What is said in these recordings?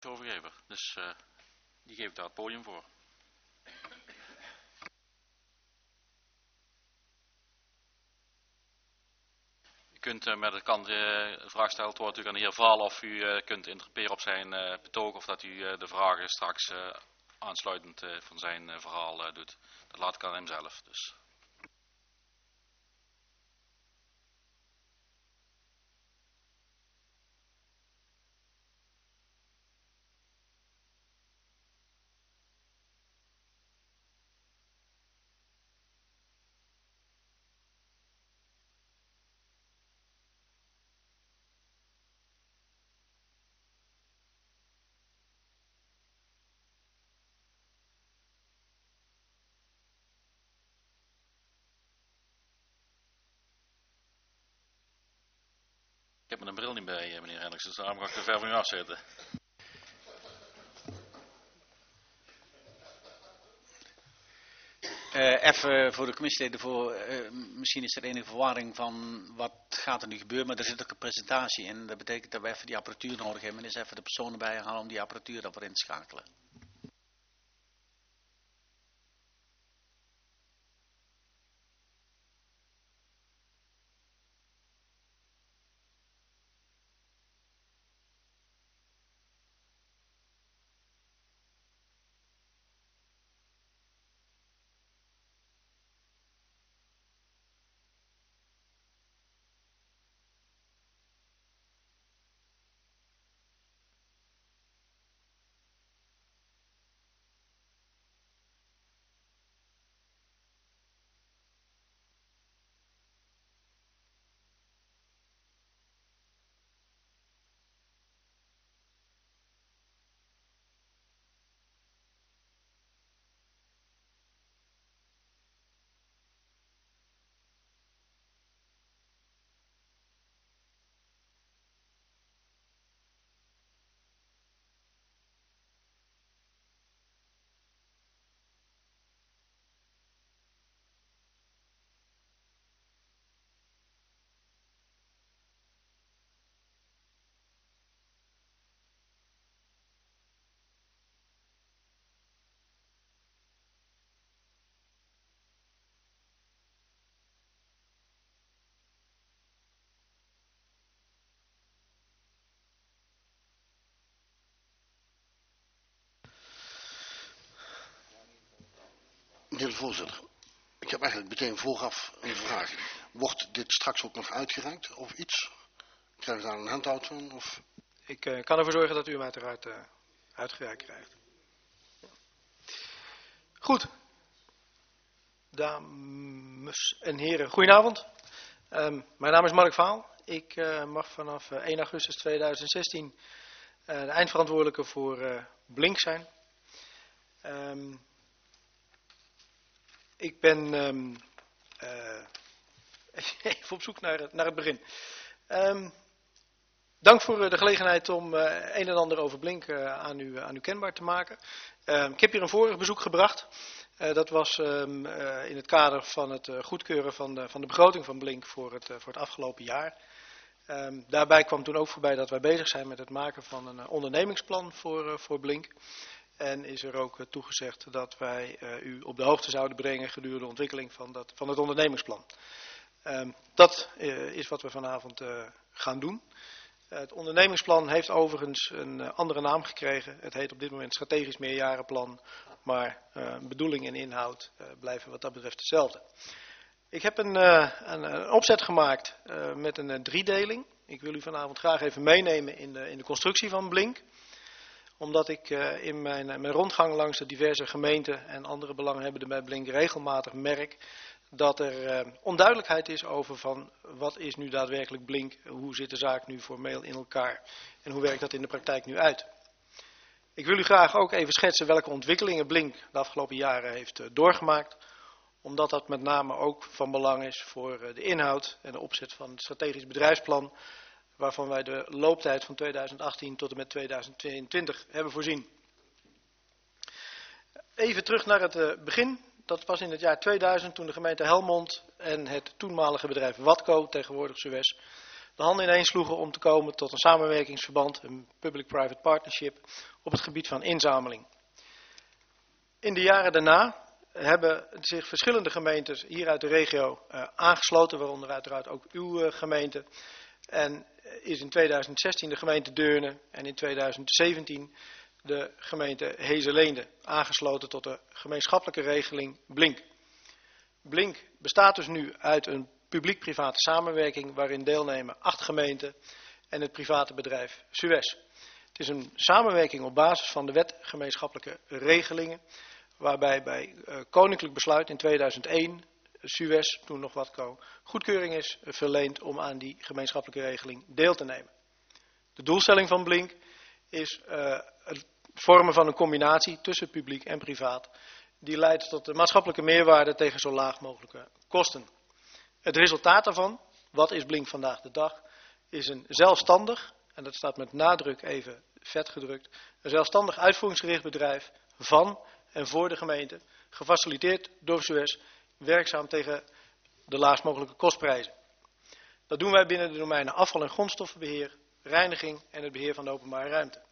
overgever. Dus die geef ik daar het podium voor. U kunt met de kant de vraag stellen, het wordt natuurlijk aan de heer Vaal of u kunt interpreteren op zijn betoog of dat u de vragen straks aansluitend van zijn verhaal doet. Dat laat ik aan hem zelf. Dus. Ik heb mijn bril niet bij, meneer Hendricks, dus daarom ga ik er ver van u afzetten. Even voor de commissieleden, misschien is er enige verwarring van wat gaat er nu gebeuren, maar er zit ook een presentatie in. Dat betekent dat we even die apparatuur nodig hebben en dus even de personen bijhalen om die apparatuur daarvoor in te schakelen. Meneer de voorzitter, ik heb eigenlijk meteen vooraf een vraag. Wordt dit straks ook nog uitgereikt of iets? Krijg ik daar een handout van? Of? Ik kan ervoor zorgen dat u hem uiteraard uitgereikt krijgt. Goed. Dames en heren, goedenavond. Mijn naam is Mark Vaal. Ik mag vanaf 1 augustus 2016 de eindverantwoordelijke voor Blink zijn. Ik ben even op zoek naar het begin. Dank voor de gelegenheid om een en ander over Blink aan u kenbaar te maken. Ik heb hier een vorig bezoek gebracht. Dat was in het kader van het goedkeuren van de begroting van Blink voor het afgelopen jaar. Daarbij kwam toen ook voorbij dat wij bezig zijn met het maken van een ondernemingsplan voor Blink. En is er ook toegezegd dat wij u op de hoogte zouden brengen gedurende de ontwikkeling van het ondernemingsplan. Dat is wat we vanavond gaan doen. Het ondernemingsplan heeft overigens een andere naam gekregen. Het heet op dit moment strategisch meerjarenplan, maar bedoeling en inhoud blijven wat dat betreft hetzelfde. Ik heb een opzet gemaakt met een driedeling. Ik wil u vanavond graag even meenemen in de constructie van Blink. Omdat ik in mijn rondgang langs de diverse gemeenten en andere belanghebbenden bij Blink regelmatig merk dat er onduidelijkheid is over van wat is nu daadwerkelijk Blink, hoe zit de zaak nu formeel in elkaar en hoe werkt dat in de praktijk nu uit. Ik wil u graag ook even schetsen welke ontwikkelingen Blink de afgelopen jaren heeft doorgemaakt, omdat dat met name ook van belang is voor de inhoud en de opzet van het strategisch bedrijfsplan, waarvan wij de looptijd van 2018 tot en met 2022 hebben voorzien. Even terug naar het begin. Dat was in het jaar 2000 toen de gemeente Helmond en het toenmalige bedrijf Watco, tegenwoordig Suez, de handen ineen sloegen om te komen tot een samenwerkingsverband, een public-private partnership, op het gebied van inzameling. In de jaren daarna hebben zich verschillende gemeentes hier uit de regio aangesloten, waaronder uiteraard ook uw gemeente. En is in 2016 de gemeente Deurne en in 2017 de gemeente Hezeleende aangesloten tot de gemeenschappelijke regeling Blink. Blink bestaat dus nu uit een publiek-private samenwerking waarin deelnemen 8 gemeenten en het private bedrijf Suez. Het is een samenwerking op basis van de wet gemeenschappelijke regelingen, waarbij bij koninklijk besluit in 2001 Suez, toen nog Watco, goedkeuring is verleend om aan die gemeenschappelijke regeling deel te nemen. De doelstelling van Blink is het vormen van een combinatie tussen publiek en privaat, die leidt tot de maatschappelijke meerwaarde tegen zo laag mogelijke kosten. Het resultaat daarvan, wat is Blink vandaag de dag, is een zelfstandig, en dat staat met nadruk even vet gedrukt, een zelfstandig uitvoeringsgericht bedrijf van en voor de gemeente, gefaciliteerd door Suez, werkzaam tegen de laagst mogelijke kostprijzen. Dat doen wij binnen de domeinen afval- en grondstoffenbeheer, reiniging en het beheer van de openbare ruimte.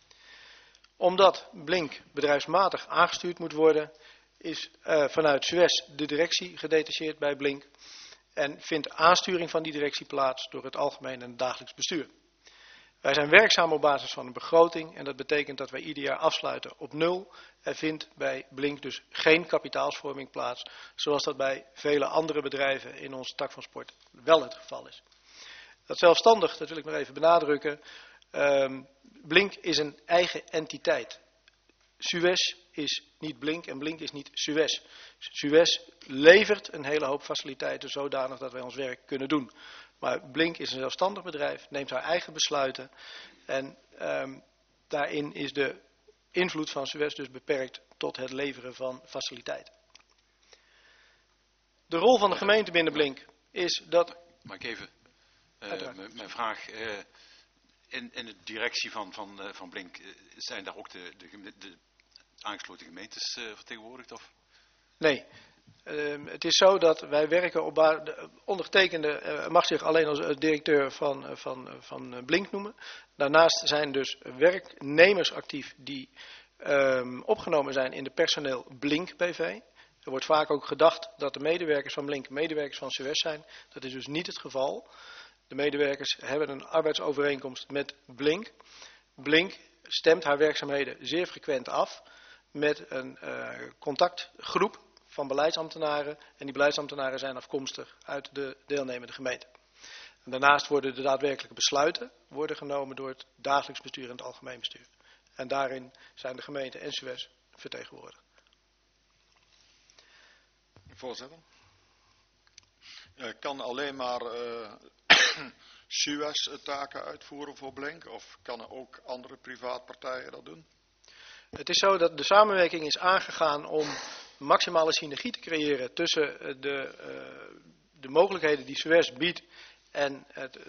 Omdat Blink bedrijfsmatig aangestuurd moet worden, is vanuit Suez de directie gedetacheerd bij Blink en vindt aansturing van die directie plaats door het algemeen en het dagelijks bestuur. Wij zijn werkzaam op basis van een begroting en dat betekent dat wij ieder jaar afsluiten op 0. Er vindt bij Blink dus geen kapitaalsvorming plaats, zoals dat bij vele andere bedrijven in onze tak van sport wel het geval is. Dat zelfstandig, dat wil ik nog even benadrukken, Blink is een eigen entiteit. Suez is niet Blink en Blink is niet Suez. Suez levert een hele hoop faciliteiten zodanig dat wij ons werk kunnen doen. Maar Blink is een zelfstandig bedrijf, neemt haar eigen besluiten en daarin is de invloed van Suez dus beperkt tot het leveren van faciliteiten. De rol van de gemeente binnen Blink is dat... Mag ik even mijn vraag... In de directie van Blink, zijn daar ook de aangesloten gemeentes vertegenwoordigd? Of? Nee. Het is zo dat wij werken op de ondergetekende mag zich alleen als directeur van Blink noemen. Daarnaast zijn dus werknemers actief die opgenomen zijn in de personeel Blink BV. Er wordt vaak ook gedacht dat de medewerkers van Blink medewerkers van Suez zijn. Dat is dus niet het geval. De medewerkers hebben een arbeidsovereenkomst met Blink. Blink stemt haar werkzaamheden zeer frequent af met een contactgroep van beleidsambtenaren. En die beleidsambtenaren zijn afkomstig uit de deelnemende gemeente. En daarnaast worden de daadwerkelijke besluiten genomen door het dagelijks bestuur en het algemeen bestuur. En daarin zijn de gemeente en Suez vertegenwoordigd. Voorzitter. Kan alleen maar Suez taken uitvoeren voor Blink of kunnen ook andere privaatpartijen dat doen? Het is zo dat de samenwerking is aangegaan om maximale synergie te creëren tussen de mogelijkheden die Suez biedt en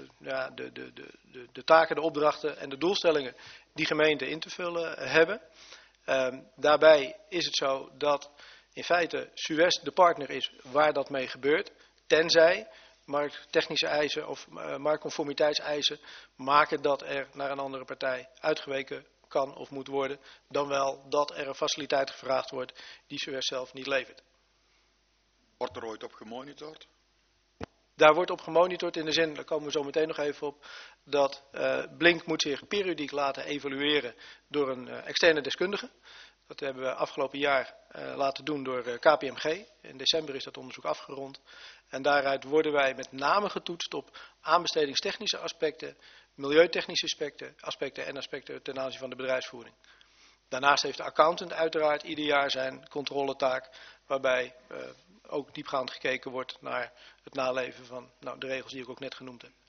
de taken, de opdrachten en de doelstellingen die gemeenten in te vullen hebben. Daarbij is het zo dat in feite Suez de partner is waar dat mee gebeurt, tenzij markttechnische eisen of marktconformiteitseisen maken dat er naar een andere partij uitgeweken kan of moet worden, dan wel dat er een faciliteit gevraagd wordt die Suez zelf niet levert. Wordt er ooit op gemonitord? Daar wordt op gemonitord in de zin, daar komen we zo meteen nog even op, dat Blink moet zich periodiek laten evalueren door een externe deskundige. Dat hebben we afgelopen jaar laten doen door KPMG. In december is dat onderzoek afgerond. En daaruit worden wij met name getoetst op aanbestedingstechnische aspecten, milieutechnische aspecten en aspecten ten aanzien van de bedrijfsvoering. Daarnaast heeft de accountant uiteraard ieder jaar zijn controletaak, waarbij ook diepgaand gekeken wordt naar het naleven van de regels die ik ook net genoemd heb.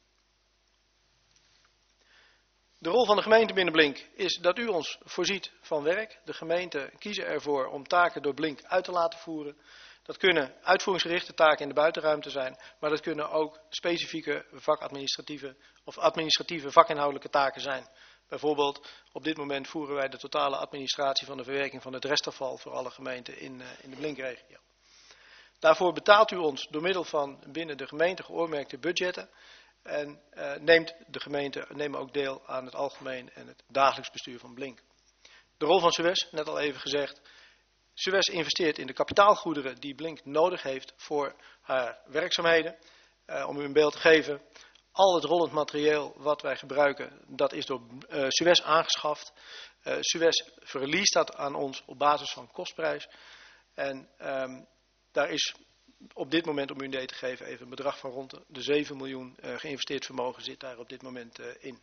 De rol van de gemeente binnen Blink is dat u ons voorziet van werk. De gemeenten kiezen ervoor om taken door Blink uit te laten voeren. Dat kunnen uitvoeringsgerichte taken in de buitenruimte zijn, maar dat kunnen ook specifieke vakadministratieve of administratieve vakinhoudelijke taken zijn. Bijvoorbeeld op dit moment voeren wij de totale administratie van de verwerking van het restafval voor alle gemeenten in de Blinkregio. Daarvoor betaalt u ons door middel van binnen de gemeente geoormerkte budgetten. En nemen ook deel aan het algemeen en het dagelijks bestuur van Blink. De rol van Suez, net al even gezegd. Suez investeert in de kapitaalgoederen die Blink nodig heeft voor haar werkzaamheden. Om u een beeld te geven, al het rollend materieel wat wij gebruiken, dat is door Suez aangeschaft. Suez verliest dat aan ons op basis van kostprijs. En daar is op dit moment, om u een idee te geven, even een bedrag van rond de 7 miljoen geïnvesteerd vermogen zit daar op dit moment in.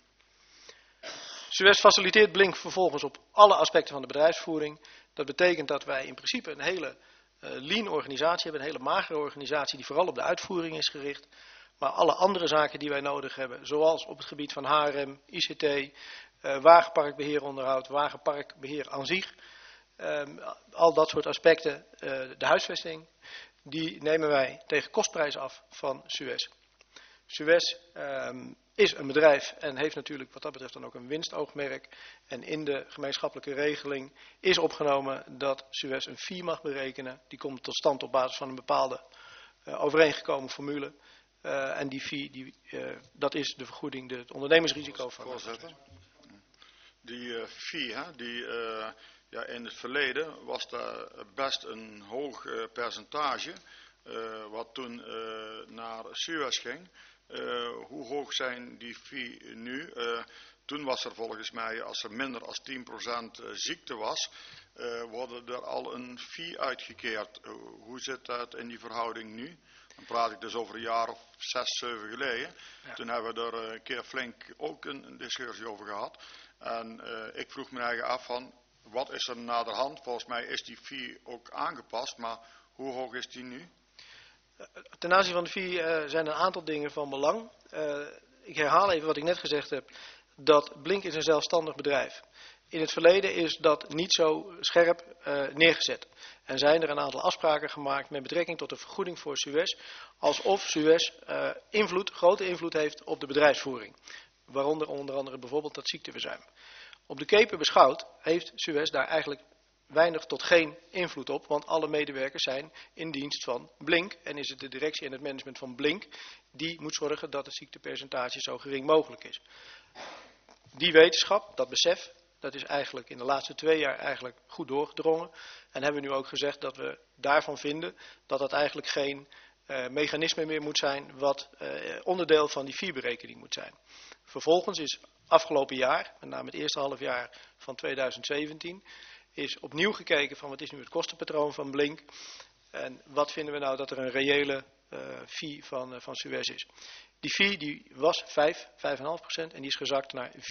Suez faciliteert Blink vervolgens op alle aspecten van de bedrijfsvoering. Dat betekent dat wij in principe een hele lean organisatie hebben, een hele magere organisatie die vooral op de uitvoering is gericht. Maar alle andere zaken die wij nodig hebben, zoals op het gebied van HRM, ICT, wagenparkbeheeronderhoud, wagenparkbeheer aan zich, al dat soort aspecten, de huisvesting, die nemen wij tegen kostprijs af van Suez. Suez is een bedrijf en heeft natuurlijk wat dat betreft dan ook een winstoogmerk. En in de gemeenschappelijke regeling is opgenomen dat Suez een fee mag berekenen. Die komt tot stand op basis van een bepaalde overeengekomen formule. En die fee, dat is de vergoeding, het ondernemersrisico van. Voorzitter, die fee, in het verleden was daar best een hoog percentage wat toen naar Suez ging. Hoe hoog zijn die fee nu? Toen was er volgens mij, als er minder dan 10% ziekte was, worden er al een fee uitgekeerd. Hoe zit dat in die verhouding nu? Dan praat ik dus over een jaar of 6, 7 geleden. Ja. Toen hebben we er een keer flink ook een discussie over gehad. En ik vroeg me eigenlijk af van, wat is er naderhand? Volgens mij is die fee ook aangepast, maar hoe hoog is die nu? Ten aanzien van de fee zijn een aantal dingen van belang. Ik herhaal even wat ik net gezegd heb. Dat Blink is een zelfstandig bedrijf. In het verleden is dat niet zo scherp neergezet. En zijn er een aantal afspraken gemaakt met betrekking tot de vergoeding voor Suez. Alsof Suez grote invloed heeft op de bedrijfsvoering. Waaronder onder andere bijvoorbeeld dat ziekteverzuim. Op de keper beschouwd heeft Suez daar eigenlijk weinig tot geen invloed op, want alle medewerkers zijn in dienst van Blink en is het de directie en het management van Blink die moet zorgen dat het ziektepercentage zo gering mogelijk is. Die wetenschap, dat besef, dat is eigenlijk in de laatste 2 jaar eigenlijk goed doorgedrongen en hebben we nu ook gezegd dat we daarvan vinden dat dat eigenlijk geen mechanisme meer moet zijn wat onderdeel van die fee-berekening moet zijn. Vervolgens is afgelopen jaar, met name het eerste halfjaar van 2017, is opnieuw gekeken van wat is nu het kostenpatroon van Blink en wat vinden we nou dat er een reële fee van Suez is. Die fee die was 5,5% en die is gezakt naar 4%.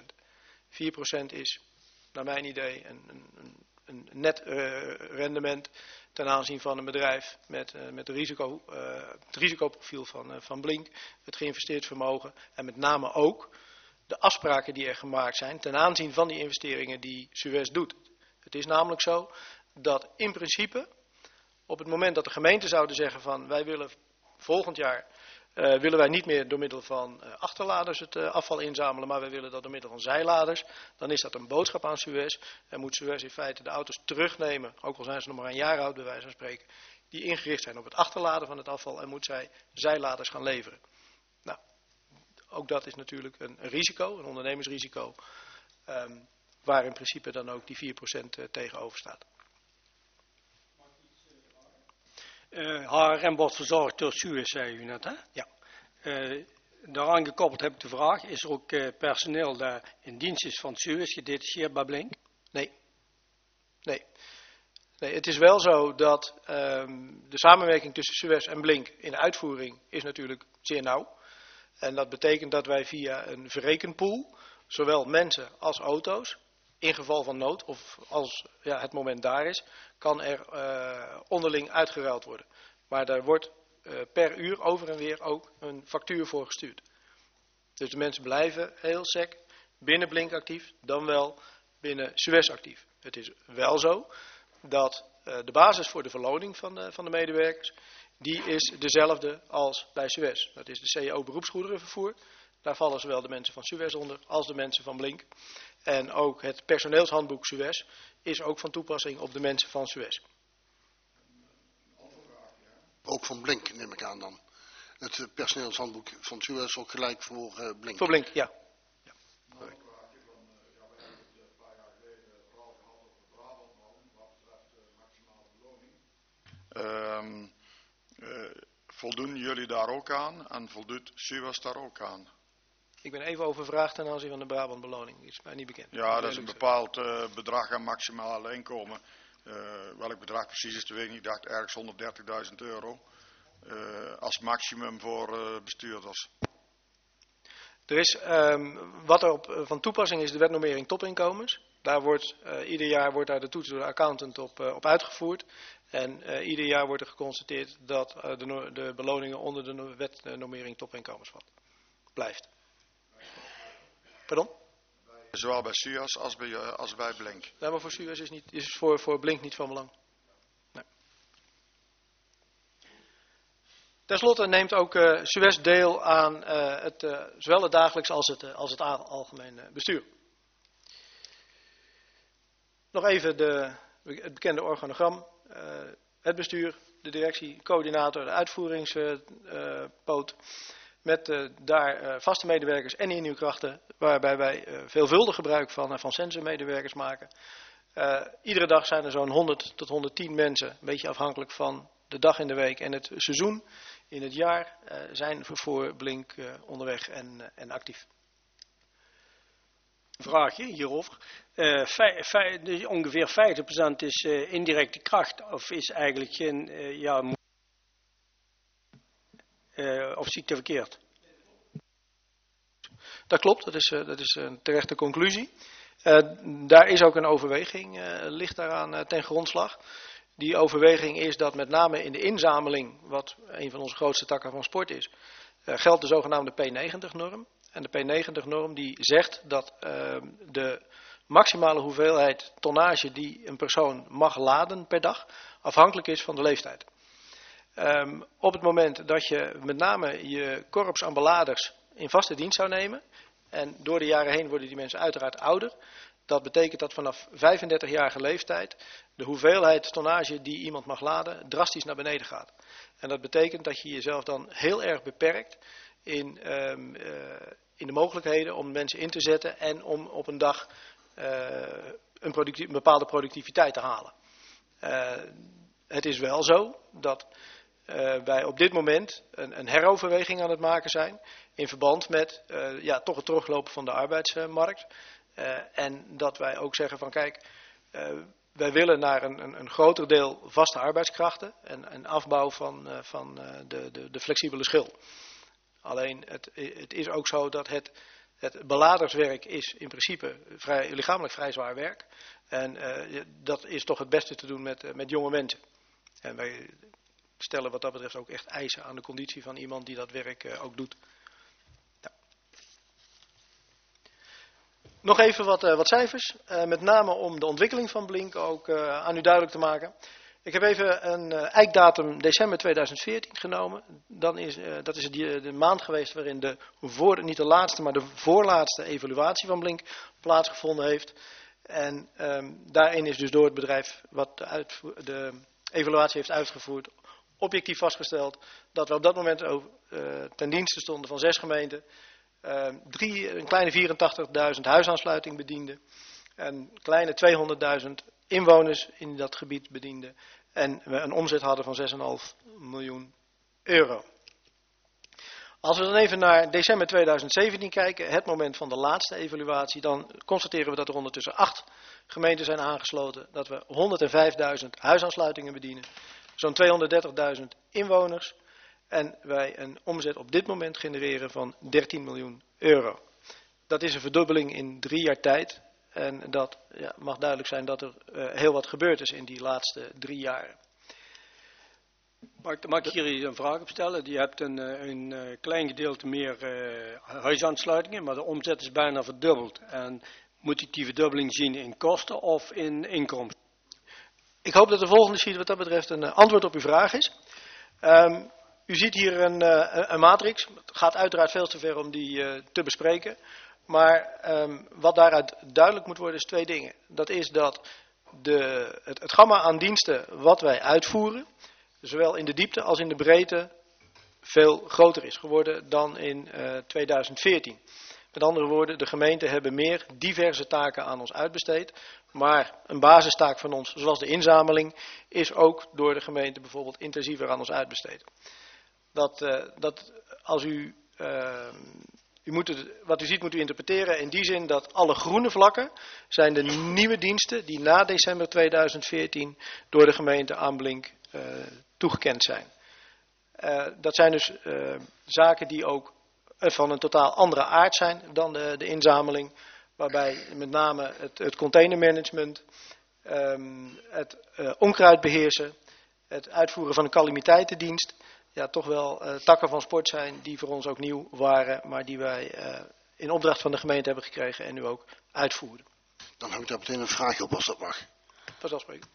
4% is naar mijn idee een net rendement ten aanzien van een bedrijf met het risicoprofiel van Blink, het geïnvesteerd vermogen en met name ook de afspraken die er gemaakt zijn ten aanzien van die investeringen die Suez doet. Het is namelijk zo dat in principe op het moment dat de gemeenten zouden zeggen van wij willen volgend jaar willen wij niet meer door middel van achterladers het afval inzamelen, maar wij willen dat door middel van zijladers, dan is dat een boodschap aan Suez en moet Suez in feite de auto's terugnemen, ook al zijn ze nog maar een jaar oud bij wijze van spreken, die ingericht zijn op het achterladen van het afval en moet zij zijladers gaan leveren. Nou, ook dat is natuurlijk een risico, een ondernemersrisico, waar in principe dan ook die 4% tegenover staat. HRM wordt verzorgd door Suez, zei u net, hè? Ja. Daaraan gekoppeld heb ik de vraag, is er ook personeel dat in dienst is van Suez gedetacheerd bij Blink? Nee, het is wel zo dat de samenwerking tussen Suez en Blink in de uitvoering is natuurlijk zeer nauw. En dat betekent dat wij via een verrekenpool, zowel mensen als auto's, in geval van nood of als het moment daar is, kan er onderling uitgeruild worden. Maar daar wordt per uur over en weer ook een factuur voor gestuurd. Dus de mensen blijven heel sec binnen Blink actief, dan wel binnen Suez actief. Het is wel zo dat de basis voor de verloning van de medewerkers, die is dezelfde als bij Suez. Dat is de CEO beroepsgoederenvervoer. Daar vallen zowel de mensen van Suez onder als de mensen van Blink. En ook het personeelshandboek Suez is ook van toepassing op de mensen van Suez. Ook van Blink neem ik aan dan. het personeelshandboek van Suez ook gelijk voor Blink? Voor Blink, ja. Voldoen jullie daar ook aan en voldoet Suez daar ook aan? Ik ben even overvraagd ten aanzien van de Brabantbeloning. Die is mij niet bekend. Ja, dat is een bepaald bedrag aan maximale inkomen. Welk bedrag precies is, weet ik niet. Ik dacht ergens €130.000 als maximum voor bestuurders. Er is, wat er van toepassing is, de wetnormering topinkomens. Daar wordt, ieder jaar wordt daar de toets door de accountant op uitgevoerd. En ieder jaar wordt er geconstateerd dat de beloningen onder de wetnormering topinkomens vallen. Blijft. Pardon? Zowel bij Suez als bij Blink. Nee, maar voor Suez is voor Blink niet van belang. Nee. Ten slotte neemt ook Suez deel aan zowel het dagelijks als het algemeen bestuur. Nog even het bekende organogram. Het bestuur, de directie, coördinator, de uitvoeringspoot. Met daar vaste medewerkers en inhuurkrachten, waarbij wij veelvuldig gebruik van sensormedewerkers maken. Iedere dag zijn er zo'n 100 tot 110 mensen, een beetje afhankelijk van de dag in de week en het seizoen in het jaar, zijn voor Blink onderweg en actief. Vraagje hierover. Ongeveer 50% is indirecte kracht, of is eigenlijk geen, of zie ik het verkeerd? Dat klopt, dat is een terechte conclusie. Daar is ook een overweging, ligt daaraan ten grondslag. Die overweging is dat met name in de inzameling, wat een van onze grootste takken van sport is, geldt de zogenaamde P90-norm. En de P90-norm die zegt dat de maximale hoeveelheid tonnage die een persoon mag laden per dag afhankelijk is van de leeftijd. Op het moment dat je met name je korps aan beladers in vaste dienst zou nemen, en door de jaren heen worden die mensen uiteraard ouder, dat betekent dat vanaf 35-jarige leeftijd de hoeveelheid tonnage die iemand mag laden drastisch naar beneden gaat. En dat betekent dat je jezelf dan heel erg beperkt in de mogelijkheden om mensen in te zetten en om op een dag een bepaalde productiviteit te halen. Het is wel zo dat wij op dit moment een heroverweging aan het maken zijn in verband met toch het teruglopen van de arbeidsmarkt. En dat wij ook zeggen van kijk, wij willen naar een groter deel vaste arbeidskrachten en een afbouw van de flexibele schil. Alleen het is ook zo dat het beladerswerk is in principe lichamelijk vrij zwaar werk. En dat is toch het beste te doen met jonge mensen. En wij stellen wat dat betreft ook echt eisen aan de conditie van iemand die dat werk ook doet. Ja. Nog even wat cijfers, met name om de ontwikkeling van Blink ook aan u duidelijk te maken. Ik heb even een eikdatum december 2014 genomen. Dat is de maand geweest waarin niet de laatste, maar de voorlaatste evaluatie van Blink plaatsgevonden heeft. En daarin is dus door het bedrijf wat de evaluatie heeft uitgevoerd, objectief vastgesteld dat we op dat moment ten dienste stonden van 6 gemeenten. Een kleine 84.000 huisaansluiting bedienden. Een kleine 200.000 inwoners in dat gebied bedienden. En we een omzet hadden van €6,5 miljoen. Als we dan even naar december 2017 kijken, het moment van de laatste evaluatie, dan constateren we dat er ondertussen 8 gemeenten zijn aangesloten. Dat we 105.000 huisaansluitingen bedienen. Zo'n 230.000 inwoners. En wij een omzet op dit moment genereren van €13 miljoen. Dat is een verdubbeling in 3 jaar tijd. En dat mag duidelijk zijn dat er heel wat gebeurd is in die laatste 3 jaren. Mag ik hier een vraag op stellen? Je hebt een klein gedeelte meer huisaansluitingen, maar de omzet is bijna verdubbeld. En moet ik die verdubbeling zien in kosten of in inkomsten? Ik hoop dat de volgende sheet wat dat betreft een antwoord op uw vraag is. U ziet hier een matrix. Het gaat uiteraard veel te ver om die te bespreken. Maar wat daaruit duidelijk moet worden is 2 dingen. Dat is dat het gamma aan diensten wat wij uitvoeren, zowel in de diepte als in de breedte, veel groter is geworden dan in 2014. Met andere woorden, de gemeenten hebben meer diverse taken aan ons uitbesteed. Maar een basistaak van ons, zoals de inzameling, is ook door de gemeente bijvoorbeeld intensiever aan ons uitbesteed. Wat u ziet moet u interpreteren in die zin dat alle groene vlakken zijn de nieuwe diensten die na december 2014 door de gemeente aan Blink toegekend zijn. Dat zijn dus zaken die ook van een totaal andere aard zijn dan de inzameling. Waarbij met name het containermanagement, het onkruid beheersen, het uitvoeren van een calamiteitendienst, ja, toch wel takken van sport zijn die voor ons ook nieuw waren, maar die wij in opdracht van de gemeente hebben gekregen en nu ook uitvoeren. Dan heb ik daar meteen een vraagje op als dat mag. Vanzelfsprekend.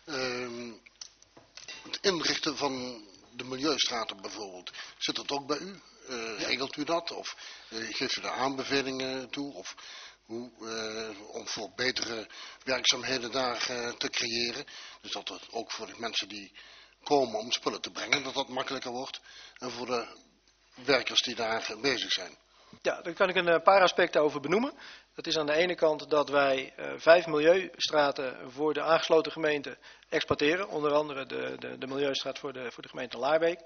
Het inrichten van de milieustraten bijvoorbeeld, zit dat ook bij u? Regelt u dat? Of geeft u daar aanbevelingen toe? Of om voor betere werkzaamheden daar te creëren? Dus dat het ook voor de mensen die komen om spullen te brengen, dat dat makkelijker wordt. En voor de werkers die daar bezig zijn. Ja, daar kan ik een paar aspecten over benoemen. Dat is aan de ene kant dat wij 5 milieustraten voor de aangesloten gemeenten exploiteren. Onder andere de milieustraat voor de gemeente Laarbeek.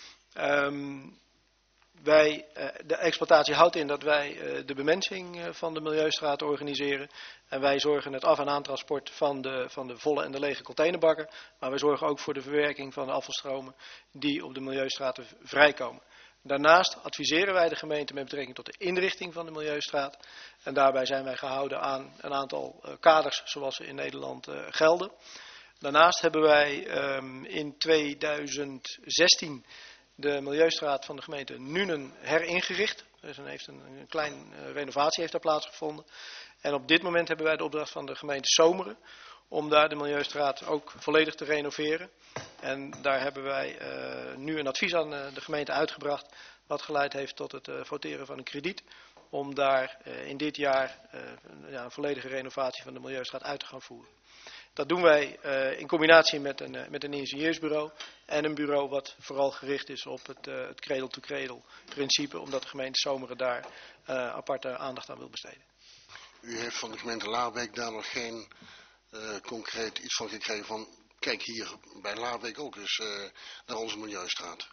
De exploitatie houdt in dat wij de bemensing van de milieustraat organiseren. En wij zorgen het af- en aantransport van de volle en de lege containerbakken. Maar wij zorgen ook voor de verwerking van de afvalstromen die op de milieustraten vrijkomen. Daarnaast adviseren wij de gemeente met betrekking tot de inrichting van de milieustraat. En daarbij zijn wij gehouden aan een aantal kaders zoals ze in Nederland gelden. Daarnaast hebben wij in 2016 de milieustraat van de gemeente Nuenen heringericht. Dus een kleine renovatie heeft daar plaatsgevonden. En op dit moment hebben wij de opdracht van de gemeente Zomeren om daar de milieustraat ook volledig te renoveren. En daar hebben wij nu een advies aan de gemeente uitgebracht, wat geleid heeft tot het voteren van een krediet. Om daar in dit jaar een volledige renovatie van de milieustraat uit te gaan voeren. Dat doen wij in combinatie met een ingenieursbureau en een bureau wat vooral gericht is op het cradle-to-cradle principe, omdat de gemeente Zomeren daar aparte aandacht aan wil besteden. U heeft van de gemeente Laarbeek daar nog geen concreet iets van gekregen van, kijk hier bij Laarbeek ook eens naar onze milieustraat.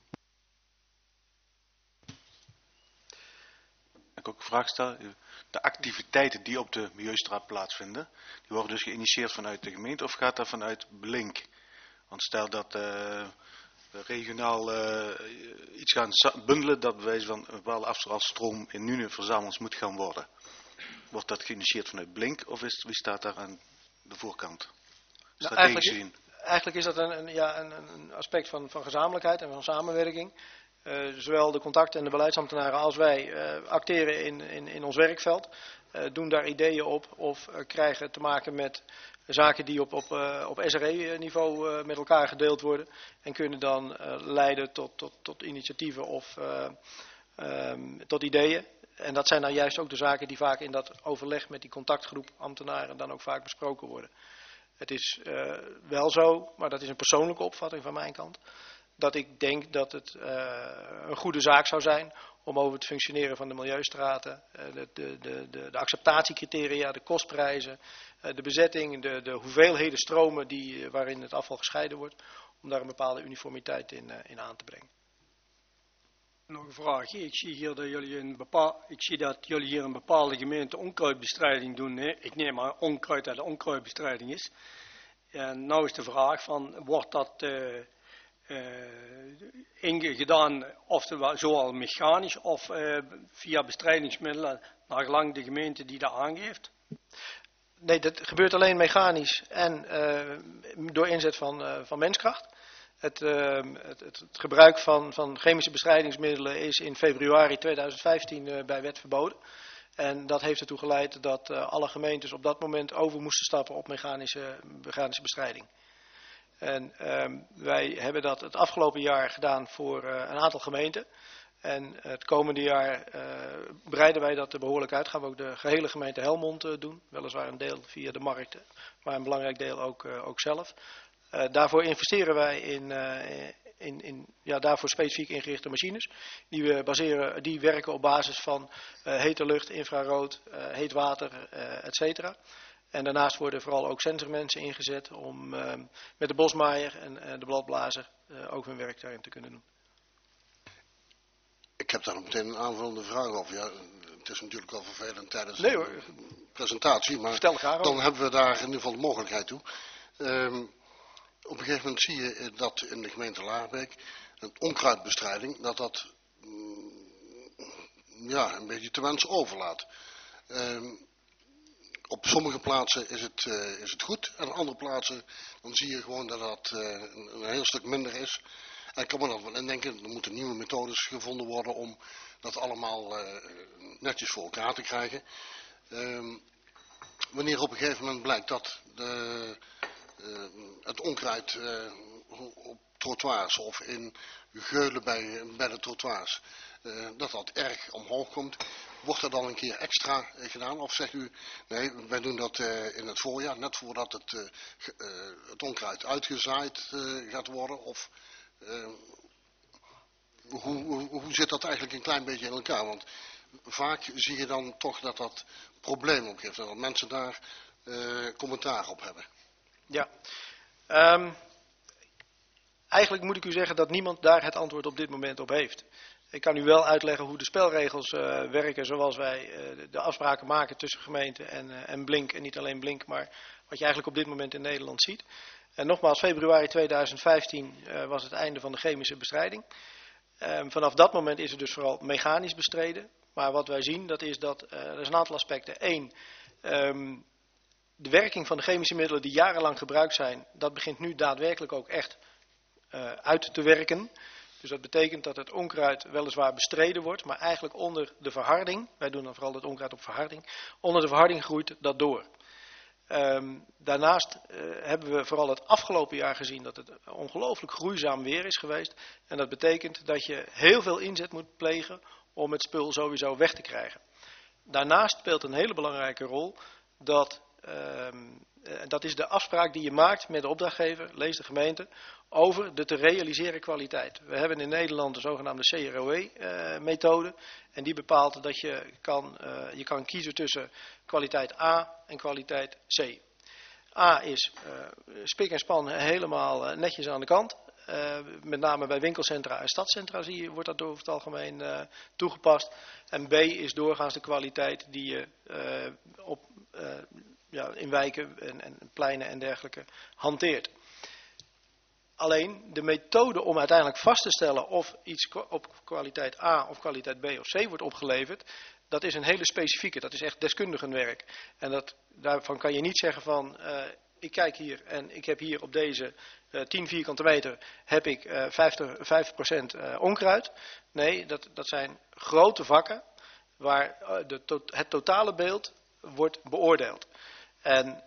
Ik ook een vraag stellen. De activiteiten die op de milieustraat plaatsvinden, die worden dus geïnitieerd vanuit de gemeente of gaat dat vanuit Blink? Want stel dat regionaal iets gaan bundelen dat bij wijze van een bepaalde afvalstroom in Nuenen verzameld moet gaan worden. Wordt dat geïnitieerd vanuit Blink of wie staat daar aan de voorkant? Strategisch gezien. Eigenlijk is dat een aspect van gezamenlijkheid en van samenwerking. Zowel de contact- en de beleidsambtenaren als wij acteren in ons werkveld. Doen daar ideeën op of krijgen te maken met zaken die op SRE-niveau met elkaar gedeeld worden. En kunnen dan leiden tot initiatieven of tot ideeën. En dat zijn nou juist ook de zaken die vaak in dat overleg met die contactgroep ambtenaren dan ook vaak besproken worden. Het is wel zo, maar dat is een persoonlijke opvatting van mijn kant, dat ik denk dat het een goede zaak zou zijn om over het functioneren van de milieustraten, de acceptatiecriteria, de kostprijzen, de bezetting, de hoeveelheden stromen waarin het afval gescheiden wordt, om daar een bepaalde uniformiteit in aan te brengen. Nog een vraagje. Ik zie dat jullie hier een bepaalde gemeente onkruidbestrijding doen. Hè? Ik neem aan onkruid dat de onkruidbestrijding is. En nou is de vraag van, wordt dat gedaan oftewel zowel mechanisch of via bestrijdingsmiddelen naar gelang de gemeente die dat aangeeft? Nee, dat gebeurt alleen mechanisch en door inzet van menskracht. Het gebruik van chemische bestrijdingsmiddelen is in februari 2015 bij wet verboden. En dat heeft ertoe geleid dat alle gemeentes op dat moment over moesten stappen op mechanische bestrijding. En wij hebben dat het afgelopen jaar gedaan voor een aantal gemeenten. En het komende jaar breiden wij dat behoorlijk uit. Gaan we ook de gehele gemeente Helmond doen. Weliswaar een deel via de markten, maar een belangrijk deel ook zelf. Daarvoor investeren wij daarvoor specifiek ingerichte machines. Die werken op basis van hete lucht, infrarood, heet water, etc. En daarnaast worden vooral ook sensormensen ingezet om met de bosmaaier en de bladblazer ook hun werk daarin te kunnen doen. Ik heb daar nog meteen een aanvullende vraag over. Ja, het is natuurlijk wel vervelend tijdens Nee, hoor. de presentatie, maar Vertel graag dan over. hebben we daar in ieder geval de mogelijkheid toe. Op een gegeven moment zie je dat in de gemeente Laarbeek een onkruidbestrijding, dat een beetje te wensen overlaat. Op sommige plaatsen is het goed en op andere plaatsen dan zie je gewoon dat dat een heel stuk minder is. En ik kan me dan wel indenken, er moeten nieuwe methodes gevonden worden om dat allemaal netjes voor elkaar te krijgen. Wanneer op een gegeven moment blijkt dat het onkruid op trottoirs of in geulen bij de trottoirs, dat erg omhoog komt, wordt er dan een keer extra gedaan? Of zegt u, nee, wij doen dat in het voorjaar, net voordat het onkruid uitgezaaid gaat worden? Of hoe zit dat eigenlijk een klein beetje in elkaar? Want vaak zie je dan toch dat dat problemen opgeeft en dat mensen daar commentaar op hebben. Ja, eigenlijk moet ik u zeggen dat niemand daar het antwoord op dit moment op heeft. Ik kan u wel uitleggen hoe de spelregels werken zoals wij de afspraken maken tussen gemeente en Blink. En niet alleen Blink, maar wat je eigenlijk op dit moment in Nederland ziet. En nogmaals, februari 2015 was het einde van de chemische bestrijding. Vanaf dat moment is het dus vooral mechanisch bestreden. Maar wat wij zien, dat is er is een aantal aspecten. Eén, de werking van de chemische middelen die jarenlang gebruikt zijn, dat begint nu daadwerkelijk ook echt uit te werken. Dus dat betekent dat het onkruid weliswaar bestreden wordt, maar eigenlijk onder de verharding, wij doen dan vooral het onkruid op verharding, onder de verharding groeit dat door. Daarnaast hebben we vooral het afgelopen jaar gezien dat het ongelooflijk groeizaam weer is geweest. En dat betekent dat je heel veel inzet moet plegen om het spul sowieso weg te krijgen. Daarnaast speelt een hele belangrijke rol dat is de afspraak die je maakt met de opdrachtgever, lees de gemeente, over de te realiseren kwaliteit. We hebben in Nederland de zogenaamde CROE-methode. En die bepaalt dat je kan kiezen tussen kwaliteit A en kwaliteit C. A is spik en span helemaal netjes aan de kant. Met name bij winkelcentra en stadcentra wordt dat over het algemeen toegepast. En B is doorgaans de kwaliteit die je in wijken en pleinen en dergelijke hanteert. Alleen de methode om uiteindelijk vast te stellen of iets op kwaliteit A of kwaliteit B of C wordt opgeleverd, dat is een hele specifieke, dat is echt deskundigenwerk. En daarvan kan je niet zeggen van, ik kijk hier en ik heb hier op deze 10 vierkante meter heb ik 5% onkruid. Nee, dat zijn grote vakken waar het totale beeld wordt beoordeeld. En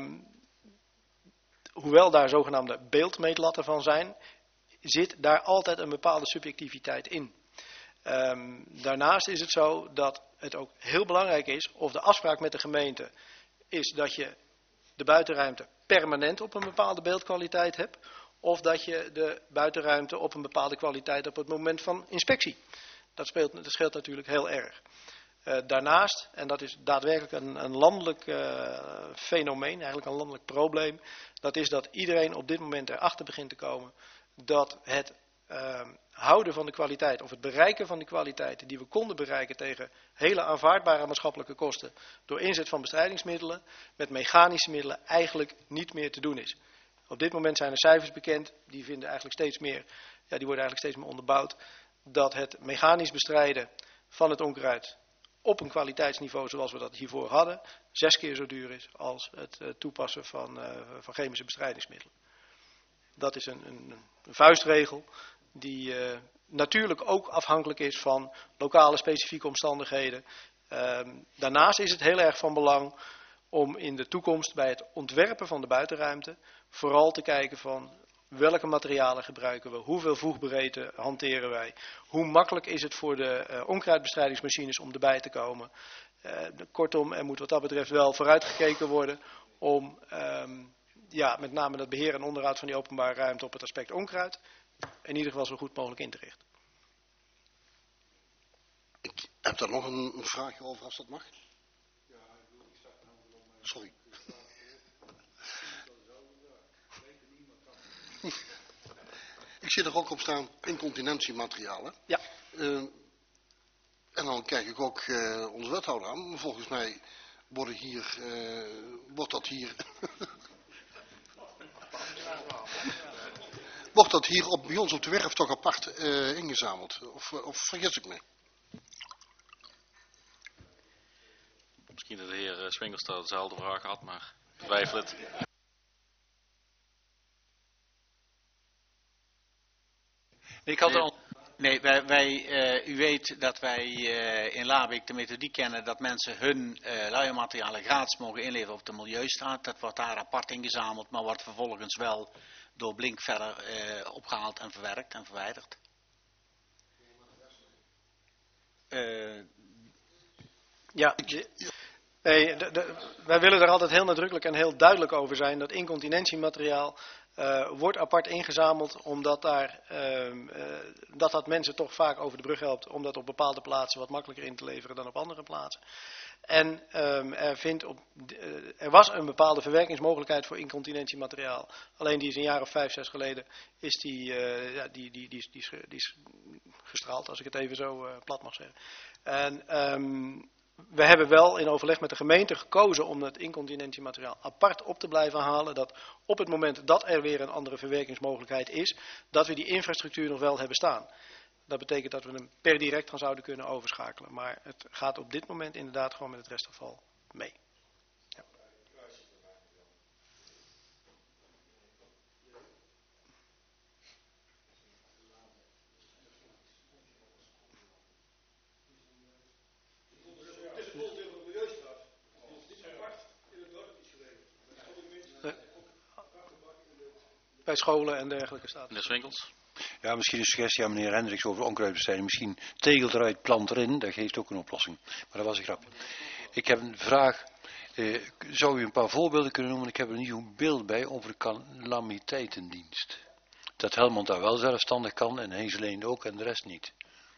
hoewel daar zogenaamde beeldmeetlatten van zijn, zit daar altijd een bepaalde subjectiviteit in. Daarnaast is het zo dat het ook heel belangrijk is of de afspraak met de gemeente is dat je de buitenruimte permanent op een bepaalde beeldkwaliteit hebt, of dat je de buitenruimte op een bepaalde kwaliteit op het moment van inspectie. Dat scheelt natuurlijk heel erg. Daarnaast, en dat is daadwerkelijk een landelijk fenomeen, eigenlijk een landelijk probleem, dat is dat iedereen op dit moment erachter begint te komen dat het houden van de kwaliteit of het bereiken van de kwaliteiten die we konden bereiken tegen hele aanvaardbare maatschappelijke kosten door inzet van bestrijdingsmiddelen met mechanische middelen eigenlijk niet meer te doen is. Op dit moment zijn er cijfers bekend, die worden eigenlijk steeds meer onderbouwd, dat het mechanisch bestrijden van het onkruid op een kwaliteitsniveau zoals we dat hiervoor hadden, 6 keer zo duur is als het toepassen van chemische bestrijdingsmiddelen. Dat is een vuistregel die natuurlijk ook afhankelijk is van lokale specifieke omstandigheden. Daarnaast is het heel erg van belang om in de toekomst bij het ontwerpen van de buitenruimte vooral te kijken van welke materialen gebruiken we, hoeveel voegbreedte hanteren wij, hoe makkelijk is het voor de onkruidbestrijdingsmachines om erbij te komen. Kortom, er moet wat dat betreft wel vooruitgekeken worden om met name dat beheer en onderhoud van die openbare ruimte op het aspect onkruid in ieder geval zo goed mogelijk in te richten. Ik heb daar nog een vraagje over, als dat mag. Sorry. Ik zie er ook op staan incontinentiematerialen. Ja. En dan kijk ik ook onze wethouder aan. Maar volgens mij wordt dat hier wordt dat hier bij ons op de werf toch apart ingezameld? Of vergis ik me? Misschien dat de heer Swingers daar dezelfde vraag had, maar ik twijfel het. Ik had al... Nee, u weet dat wij in Laarbeek de methodiek kennen dat mensen hun luiermaterialen gratis mogen inleveren op de Milieustraat. Dat wordt daar apart ingezameld, maar wordt vervolgens wel door Blink verder opgehaald en verwerkt en verwijderd. Wij willen daar altijd heel nadrukkelijk en heel duidelijk over zijn dat incontinentiemateriaal wordt apart ingezameld omdat dat mensen toch vaak over de brug helpt om dat op bepaalde plaatsen wat makkelijker in te leveren dan op andere plaatsen. En er was een bepaalde verwerkingsmogelijkheid voor incontinentiemateriaal. Alleen die is een jaar of 5, 6 geleden is die is gestraald, als ik het even zo plat mag zeggen. En we hebben wel in overleg met de gemeente gekozen om het incontinentiemateriaal apart op te blijven halen. Dat op het moment dat er weer een andere verwerkingsmogelijkheid is, dat we die infrastructuur nog wel hebben staan. Dat betekent dat we hem per direct dan zouden kunnen overschakelen. Maar het gaat op dit moment inderdaad gewoon met het restafval mee. Ja. Bij scholen en dergelijke staat. Meneer Swinkels. Ja, misschien een suggestie aan meneer Hendricks over onkruidbestrijding. Misschien tegel eruit, plant erin, dat geeft ook een oplossing. Maar dat was een grap. Ik heb een vraag. Zou u een paar voorbeelden kunnen noemen? Ik heb er een nieuw beeld bij over de calamiteitendienst. Dat Helmond daar wel zelfstandig kan en Heeseleen ook en de rest niet.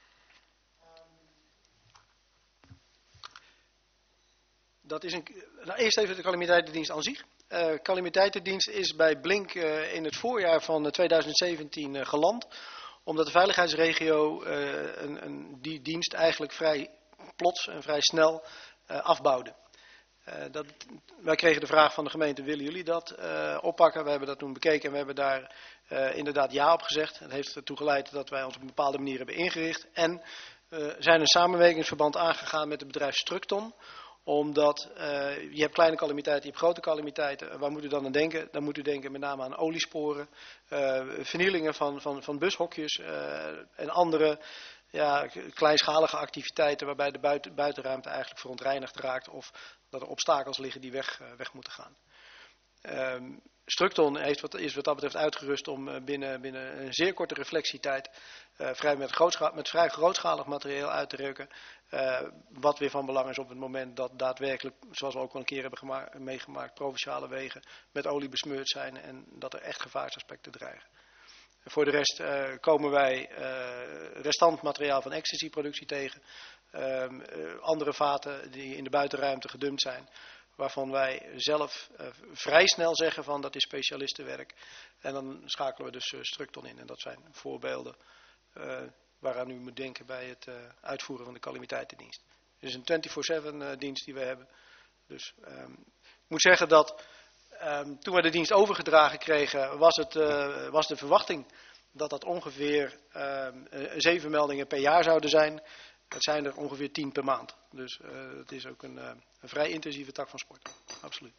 Dat is eerst even de calamiteitendienst aan zich. Calamiteitendienst is bij Blink in het voorjaar van 2017 geland. Omdat de veiligheidsregio die dienst eigenlijk vrij plots en vrij snel afbouwde. Wij kregen de vraag van de gemeente, willen jullie dat oppakken? We hebben dat toen bekeken en we hebben daar inderdaad ja op gezegd. Dat heeft ertoe geleid dat wij ons op een bepaalde manier hebben ingericht. En zijn een samenwerkingsverband aangegaan met het bedrijf Structon. Omdat je hebt kleine calamiteiten, je hebt grote calamiteiten. Waar moet u dan aan denken? Dan moet u denken met name aan oliesporen, vernielingen van bushokjes en andere kleinschalige activiteiten waarbij de buitenruimte eigenlijk verontreinigd raakt of dat er obstakels liggen die weg moeten gaan. Structon is wat dat betreft uitgerust om binnen een zeer korte reflectietijd met vrij grootschalig materieel uit te rukken. Wat weer van belang is op het moment dat daadwerkelijk, zoals we ook al een keer hebben meegemaakt, provinciale wegen met olie besmeurd zijn en dat er echt gevaarsaspecten dreigen. Voor de rest komen wij restant materiaal van ecstasy-productie tegen. Andere vaten die in de buitenruimte gedumpt zijn. Waarvan wij zelf vrij snel zeggen van dat is specialistenwerk. En dan schakelen we dus Structon in. En dat zijn voorbeelden waaraan u moet denken bij het uitvoeren van de calamiteitendienst. Het is een 24/7 dienst die we hebben. Dus ik moet zeggen dat toen we de dienst overgedragen kregen was de verwachting dat ongeveer 7 meldingen per jaar zouden zijn. Het zijn er ongeveer 10 per maand. Dus het is ook een vrij intensieve tak van sport. Absoluut.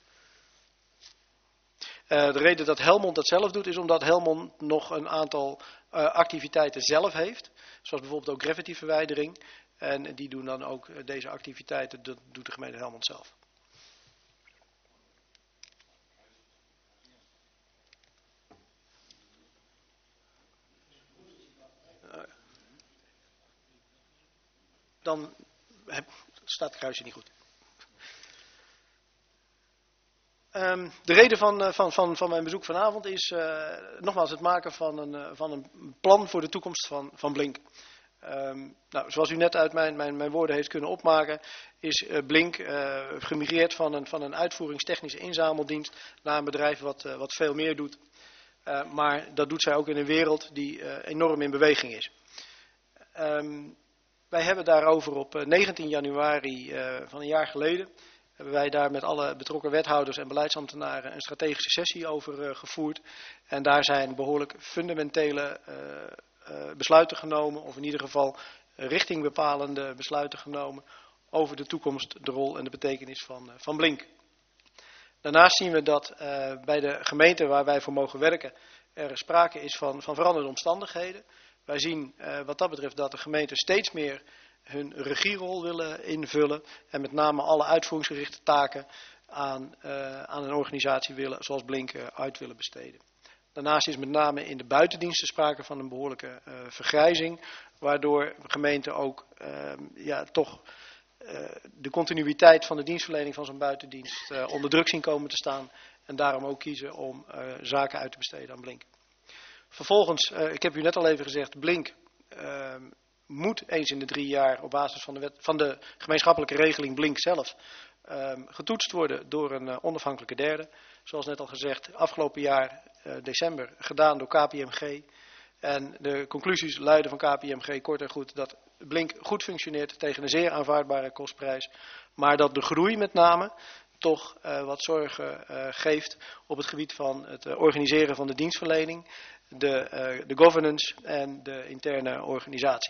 De reden dat Helmond dat zelf doet is omdat Helmond nog een aantal activiteiten zelf heeft. Zoals bijvoorbeeld ook graffitiverwijdering. En die doen dan ook deze activiteiten, dat doet de gemeente Helmond zelf. Dan staat het kruisje niet goed. De reden van mijn bezoek vanavond is nogmaals het maken van een plan voor de toekomst van Blink. Nou, zoals u net uit mijn woorden heeft kunnen opmaken, is Blink gemigreerd van een uitvoeringstechnische inzameldienst naar een bedrijf wat veel meer doet. Maar dat doet zij ook in een wereld die enorm in beweging is. Wij hebben daarover op 19 januari van een jaar geleden, hebben wij daar met alle betrokken wethouders en beleidsambtenaren een strategische sessie over gevoerd. En daar zijn behoorlijk fundamentele besluiten genomen, of in ieder geval richtingbepalende besluiten genomen over de toekomst, de rol en de betekenis van Blink. Daarnaast zien we dat bij de gemeente waar wij voor mogen werken er sprake is van veranderde omstandigheden. Wij zien wat dat betreft dat de gemeenten steeds meer hun regierol willen invullen en met name alle uitvoeringsgerichte taken aan een organisatie zoals Blink uit willen besteden. Daarnaast is met name in de buitendiensten sprake van een behoorlijke vergrijzing, waardoor gemeenten ook toch de continuïteit van de dienstverlening van zo'n buitendienst onder druk zien komen te staan en daarom ook kiezen om zaken uit te besteden aan Blink. Vervolgens, ik heb u net al even gezegd, Blink moet eens in de 3 jaar op basis van de gemeenschappelijke regeling Blink zelf getoetst worden door een onafhankelijke derde. Zoals net al gezegd, afgelopen jaar december gedaan door KPMG. En de conclusies luiden van KPMG kort en goed dat Blink goed functioneert tegen een zeer aanvaardbare kostprijs. Maar dat de groei met name toch wat zorgen geeft op het gebied van het organiseren van de dienstverlening, de governance en de interne organisatie.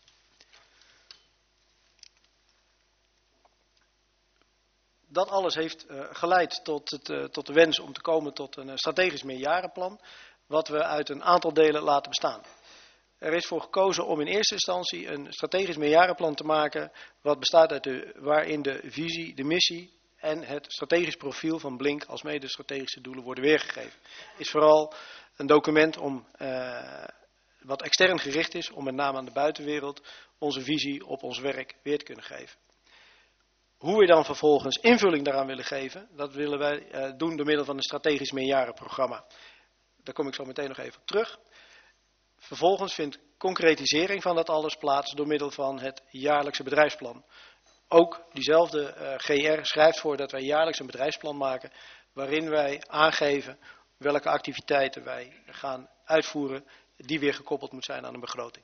Dat alles heeft geleid tot de wens om te komen tot een strategisch meerjarenplan, wat we uit een aantal delen laten bestaan. Er is voor gekozen om in eerste instantie een strategisch meerjarenplan te maken, wat bestaat uit waarin de visie, de missie en het strategisch profiel van Blink als mede strategische doelen worden weergegeven. Het is vooral een document wat extern gericht is, om met name aan de buitenwereld onze visie op ons werk weer te kunnen geven. Hoe we dan vervolgens invulling daaraan willen geven, dat willen wij doen door middel van een strategisch meerjarenprogramma. Daar kom ik zo meteen nog even op terug. Vervolgens vindt concretisering van dat alles plaats door middel van het jaarlijkse bedrijfsplan. Ook diezelfde GR schrijft voor dat wij jaarlijks een bedrijfsplan maken, waarin wij aangeven welke activiteiten wij gaan uitvoeren, die weer gekoppeld moet zijn aan een begroting.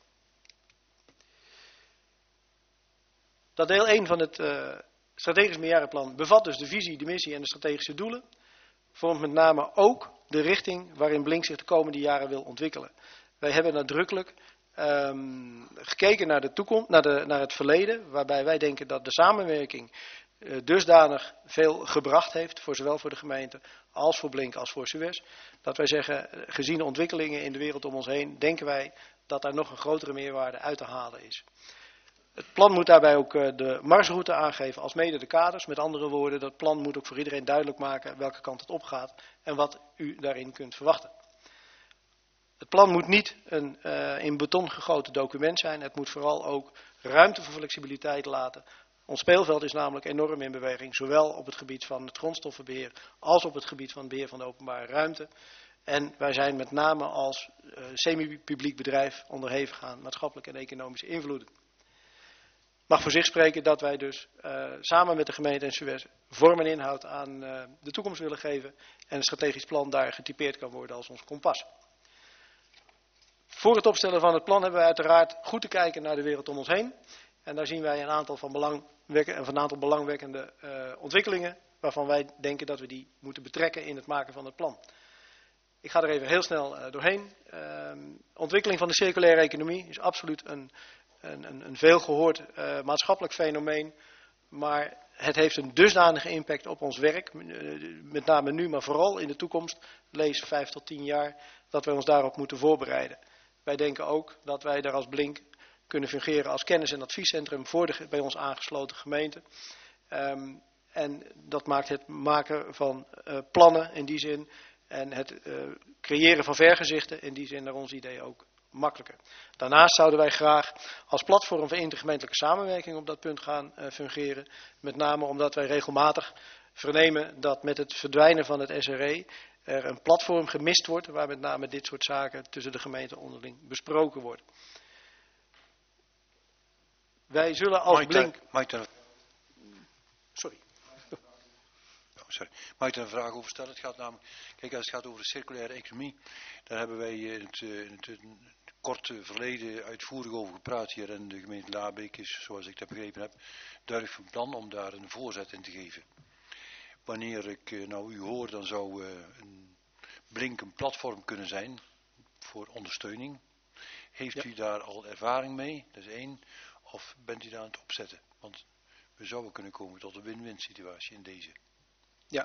Dat deel 1 van het strategisch meerjarenplan bevat dus de visie, de missie en de strategische doelen. Vormt met name ook de richting waarin Blink zich de komende jaren wil ontwikkelen. Wij hebben nadrukkelijk gekeken naar de toekomst, naar het verleden, waarbij wij denken dat de samenwerking dusdanig veel gebracht heeft, zowel voor de gemeente als voor Blink als voor Suez. Dat wij zeggen, gezien de ontwikkelingen in de wereld om ons heen, denken wij dat daar nog een grotere meerwaarde uit te halen is. Het plan moet daarbij ook de marsroute aangeven als mede de kaders. Met andere woorden, dat plan moet ook voor iedereen duidelijk maken welke kant het op gaat en wat u daarin kunt verwachten. Het plan moet niet een in beton gegoten document zijn. Het moet vooral ook ruimte voor flexibiliteit laten. Ons speelveld is namelijk enorm in beweging, zowel op het gebied van het grondstoffenbeheer als op het gebied van het beheer van de openbare ruimte. En wij zijn met name als semi-publiek bedrijf onderhevig aan maatschappelijke en economische invloeden. Ik mag voor zich spreken dat wij dus samen met de gemeente en Suez vorm en inhoud aan de toekomst willen geven en een strategisch plan daar getypeerd kan worden als ons kompas. Voor het opstellen van het plan hebben wij uiteraard goed te kijken naar de wereld om ons heen. En daar zien wij een aantal belangwekkende ontwikkelingen waarvan wij denken dat we die moeten betrekken in het maken van het plan. Ik ga er even heel snel doorheen. Ontwikkeling van de circulaire economie is absoluut een veelgehoord maatschappelijk fenomeen. Maar het heeft een dusdanige impact op ons werk, met name nu, maar vooral in de toekomst, lees 5 tot 10 jaar, dat wij ons daarop moeten voorbereiden. Wij denken ook dat wij daar als Blink kunnen fungeren als kennis- en adviescentrum voor de bij ons aangesloten gemeente. En dat maakt het maken van plannen in die zin en het creëren van vergezichten in die zin naar ons idee ook makkelijker. Daarnaast zouden wij graag als platform voor intergemeentelijke samenwerking op dat punt gaan fungeren. Met name omdat wij regelmatig vernemen dat met het verdwijnen van het SRE er een platform gemist wordt waar met name dit soort zaken tussen de gemeenten onderling besproken worden. Wij zullen als Blink... Sorry. Mag ik er een vraag over stellen? Het gaat namelijk, kijk, als het gaat over de circulaire economie, daar hebben wij in het korte verleden uitvoerig over gepraat hier en de gemeente Laarbeek is, zoals ik dat begrepen heb, duidelijk van plan om daar een voorzet in te geven. Wanneer ik nou u hoor, dan zou een Blink een platform kunnen zijn voor ondersteuning. Heeft u daar al ervaring mee? Dat is 1. Of bent u daar aan het opzetten? Want we zouden kunnen komen tot een win-win situatie in deze. Ja.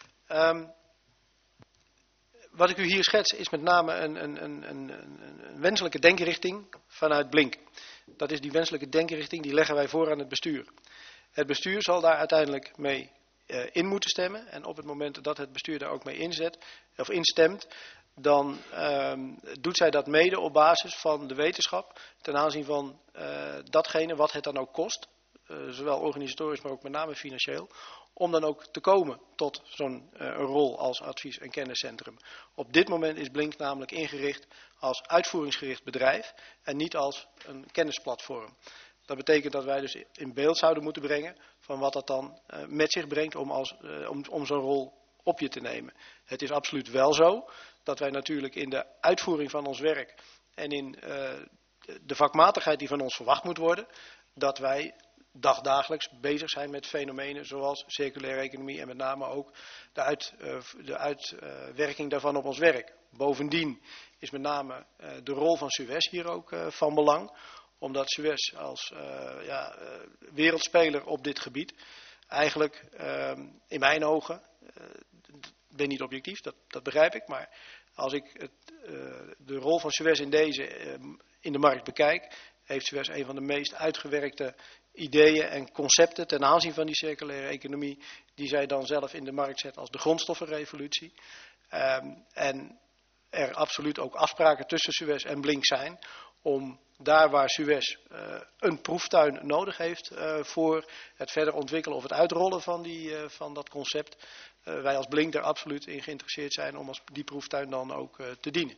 Wat ik u hier schets is met name een wenselijke denkrichting vanuit Blink. Dat is die wenselijke denkrichting, die leggen wij voor aan het bestuur. Het bestuur zal daar uiteindelijk mee in moeten stemmen. En op het moment dat het bestuur daar ook mee instemt, dan doet zij dat mede op basis van de wetenschap ten aanzien van datgene wat het dan ook kost. Zowel organisatorisch, maar ook met name financieel. Om dan ook te komen tot zo'n rol als advies- en kenniscentrum. Op dit moment is Blink namelijk ingericht als uitvoeringsgericht bedrijf en niet als een kennisplatform. Dat betekent dat wij dus in beeld zouden moeten brengen van wat dat dan met zich brengt om zo'n rol op je te nemen. Het is absoluut wel zo dat wij natuurlijk in de uitvoering van ons werk en in de vakmatigheid die van ons verwacht moet worden, dat wij dagdagelijks bezig zijn met fenomenen zoals circulaire economie en met name ook de uitwerking daarvan op ons werk. Bovendien is met name de rol van Suez hier ook van belang, omdat Suez als wereldspeler op dit gebied eigenlijk in mijn ogen, ik ben niet objectief, dat begrijp ik, maar als ik de rol van Suez in de markt bekijk, heeft Suez een van de meest uitgewerkte ideeën en concepten ten aanzien van die circulaire economie, die zij dan zelf in de markt zet als de grondstoffenrevolutie. En er absoluut ook afspraken tussen Suez en Blink zijn om daar waar Suez een proeftuin nodig heeft voor het verder ontwikkelen of het uitrollen van dat concept, wij als Blink daar absoluut in geïnteresseerd zijn om als die proeftuin dan ook te dienen.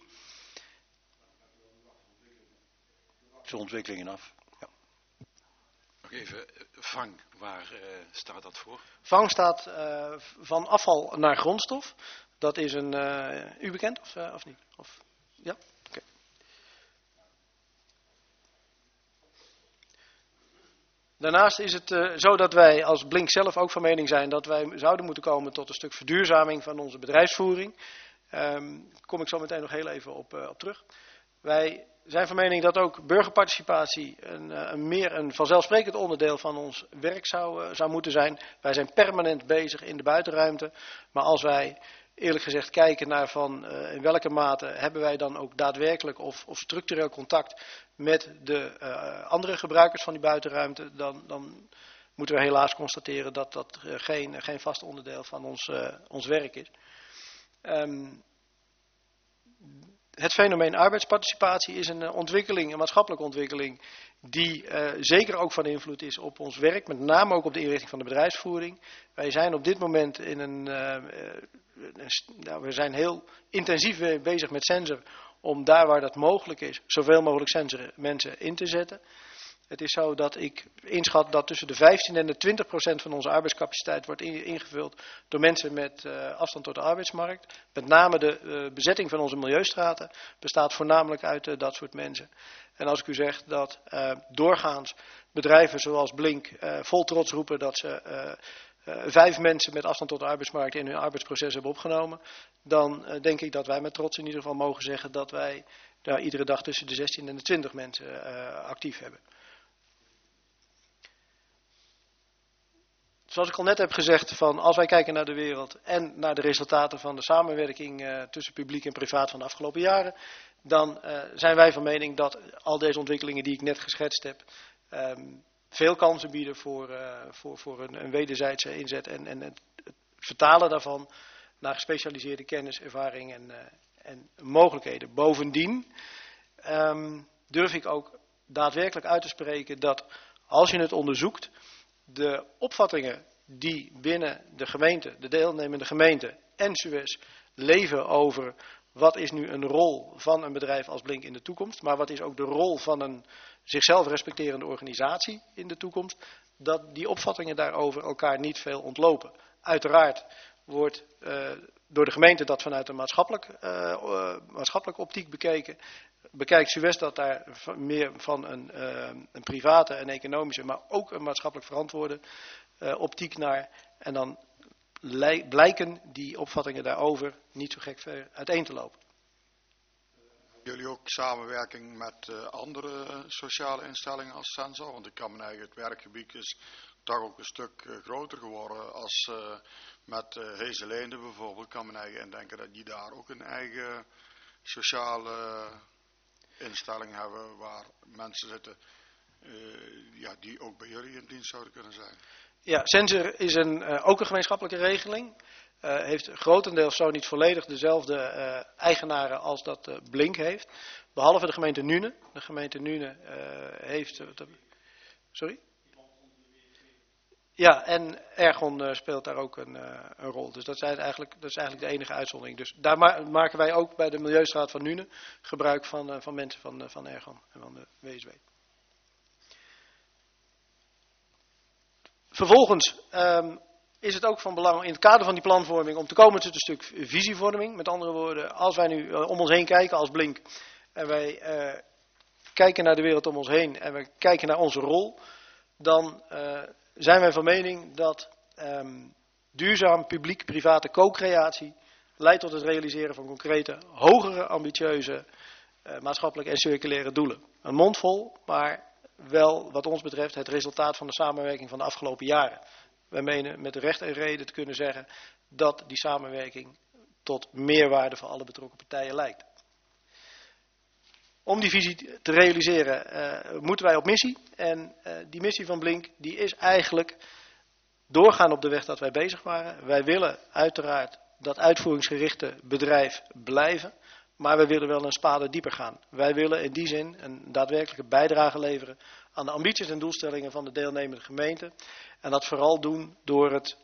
Zo'n ontwikkelingen af. Ja. Nog even, VANG, waar staat dat voor? VANG staat van afval naar grondstof. Dat is u bekend of niet? Ja? Oké. Daarnaast is het zo dat wij als Blink zelf ook van mening zijn dat wij zouden moeten komen tot een stuk verduurzaming van onze bedrijfsvoering. Kom ik zo meteen nog heel even op terug. Wij zijn van mening dat ook burgerparticipatie meer een vanzelfsprekend onderdeel van ons werk zou moeten zijn. Wij zijn permanent bezig in de buitenruimte, maar als wij eerlijk gezegd kijken naar in welke mate hebben wij dan ook daadwerkelijk of structureel contact met de andere gebruikers van die buitenruimte, dan moeten we helaas constateren dat dat geen vast onderdeel van ons werk is. Het fenomeen arbeidsparticipatie is een maatschappelijke ontwikkeling, die zeker ook van invloed is op ons werk, met name ook op de inrichting van de bedrijfsvoering. Wij zijn op dit moment we zijn heel intensief bezig met Sensor, om daar waar dat mogelijk is, zoveel mogelijk mensen in te zetten. Het is zo dat ik inschat dat tussen de 15 en de 20% van onze arbeidscapaciteit wordt ingevuld door mensen met afstand tot de arbeidsmarkt. Met name de bezetting van onze milieustraten bestaat voornamelijk uit dat soort mensen. En als ik u zeg dat doorgaans bedrijven zoals Blink vol trots roepen dat ze 5 mensen met afstand tot de arbeidsmarkt in hun arbeidsproces hebben opgenomen, dan denk ik dat wij met trots in ieder geval mogen zeggen dat wij daar iedere dag tussen de 16 en de 20 mensen actief hebben. Zoals ik al net heb gezegd, als wij kijken naar de wereld en naar de resultaten van de samenwerking tussen publiek en privaat van de afgelopen jaren, dan zijn wij van mening dat al deze ontwikkelingen die ik net geschetst heb, veel kansen bieden voor een wederzijdse inzet en het vertalen daarvan naar gespecialiseerde kennis, ervaring en mogelijkheden. Bovendien durf ik ook daadwerkelijk uit te spreken dat als je het onderzoekt, de opvattingen die binnen de gemeente, de deelnemende gemeente en Suez leven over wat is nu een rol van een bedrijf als Blink in de toekomst, maar wat is ook de rol van een zichzelf respecterende organisatie in de toekomst, dat die opvattingen daarover elkaar niet veel ontlopen. Uiteraard wordt door de gemeente dat vanuit een maatschappelijke optiek bekeken. Bekijkt Suez dat daar meer van een private, een economische, maar ook een maatschappelijk verantwoorde optiek naar. En dan blijken die opvattingen daarover niet zo gek ver uiteen te lopen. Jullie ook samenwerking met andere sociale instellingen als Sensor? Want ik kan me eigenlijk, het werkgebied is toch ook een stuk groter geworden als met Hezeleende bijvoorbeeld. Ik kan me eigenlijk indenken dat die daar ook een eigen sociale instelling hebben waar mensen zitten die ook bij jullie in dienst zouden kunnen zijn. Ja, Sensor is ook een gemeenschappelijke regeling. Heeft grotendeels, zo niet volledig, dezelfde eigenaren als dat Blink heeft. Behalve de gemeente Nuenen. De gemeente Nuenen heeft... Sorry? Ja, en Ergon speelt daar ook een rol. Dus dat is eigenlijk de enige uitzondering. Dus daar maken wij ook bij de Milieustraat van Nuenen gebruik van mensen van Ergon en van de WSW. Vervolgens is het ook van belang in het kader van die planvorming om te komen tot een stuk visievorming. Met andere woorden, als wij nu om ons heen kijken als Blink en wij kijken naar de wereld om ons heen en we kijken naar onze rol, dan zijn wij van mening dat duurzaam publiek-private co-creatie leidt tot het realiseren van concrete, hogere, ambitieuze maatschappelijke en circulaire doelen. Een mond vol, maar wel wat ons betreft het resultaat van de samenwerking van de afgelopen jaren. Wij menen met recht en reden te kunnen zeggen dat die samenwerking tot meerwaarde voor alle betrokken partijen leidt. Om die visie te realiseren moeten wij op missie. En die missie van Blink die is eigenlijk doorgaan op de weg dat wij bezig waren. Wij willen uiteraard dat uitvoeringsgerichte bedrijf blijven. Maar wij willen wel een spade dieper gaan. Wij willen in die zin een daadwerkelijke bijdrage leveren aan de ambities en doelstellingen van de deelnemende gemeente. En dat vooral doen door het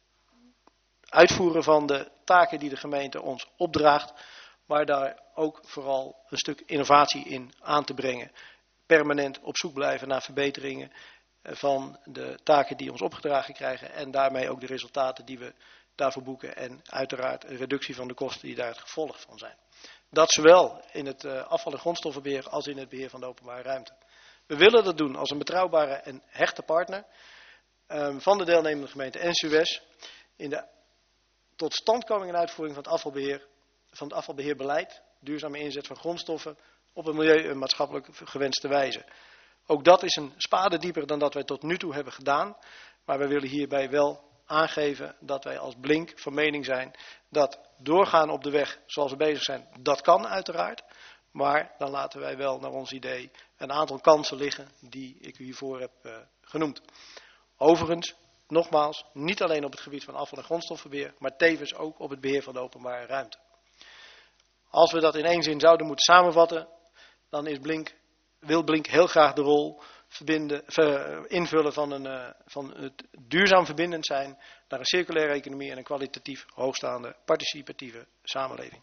uitvoeren van de taken die de gemeente ons opdraagt. Maar daar ook vooral een stuk innovatie in aan te brengen. Permanent op zoek blijven naar verbeteringen van de taken die ons opgedragen krijgen. En daarmee ook de resultaten die we daarvoor boeken. En uiteraard een reductie van de kosten die daar het gevolg van zijn. Dat zowel in het afval- en grondstoffenbeheer als in het beheer van de openbare ruimte. We willen dat doen als een betrouwbare en hechte partner van de deelnemende gemeente en Suez in de totstandkoming en uitvoering van het afvalbeheerbeleid, duurzame inzet van grondstoffen op een milieu- en maatschappelijk gewenste wijze. Ook dat is een spade dieper dan dat wij tot nu toe hebben gedaan, maar wij willen hierbij wel aangeven dat wij als Blink van mening zijn dat doorgaan op de weg zoals we bezig zijn, dat kan uiteraard. Maar dan laten wij wel naar ons idee een aantal kansen liggen die ik u hiervoor heb genoemd. Overigens, nogmaals, niet alleen op het gebied van afval- en grondstoffenbeheer, maar tevens ook op het beheer van de openbare ruimte. Als we dat in één zin zouden moeten samenvatten, dan wil Blink heel graag de rol invullen van het duurzaam verbindend zijn naar een circulaire economie en een kwalitatief hoogstaande participatieve samenleving.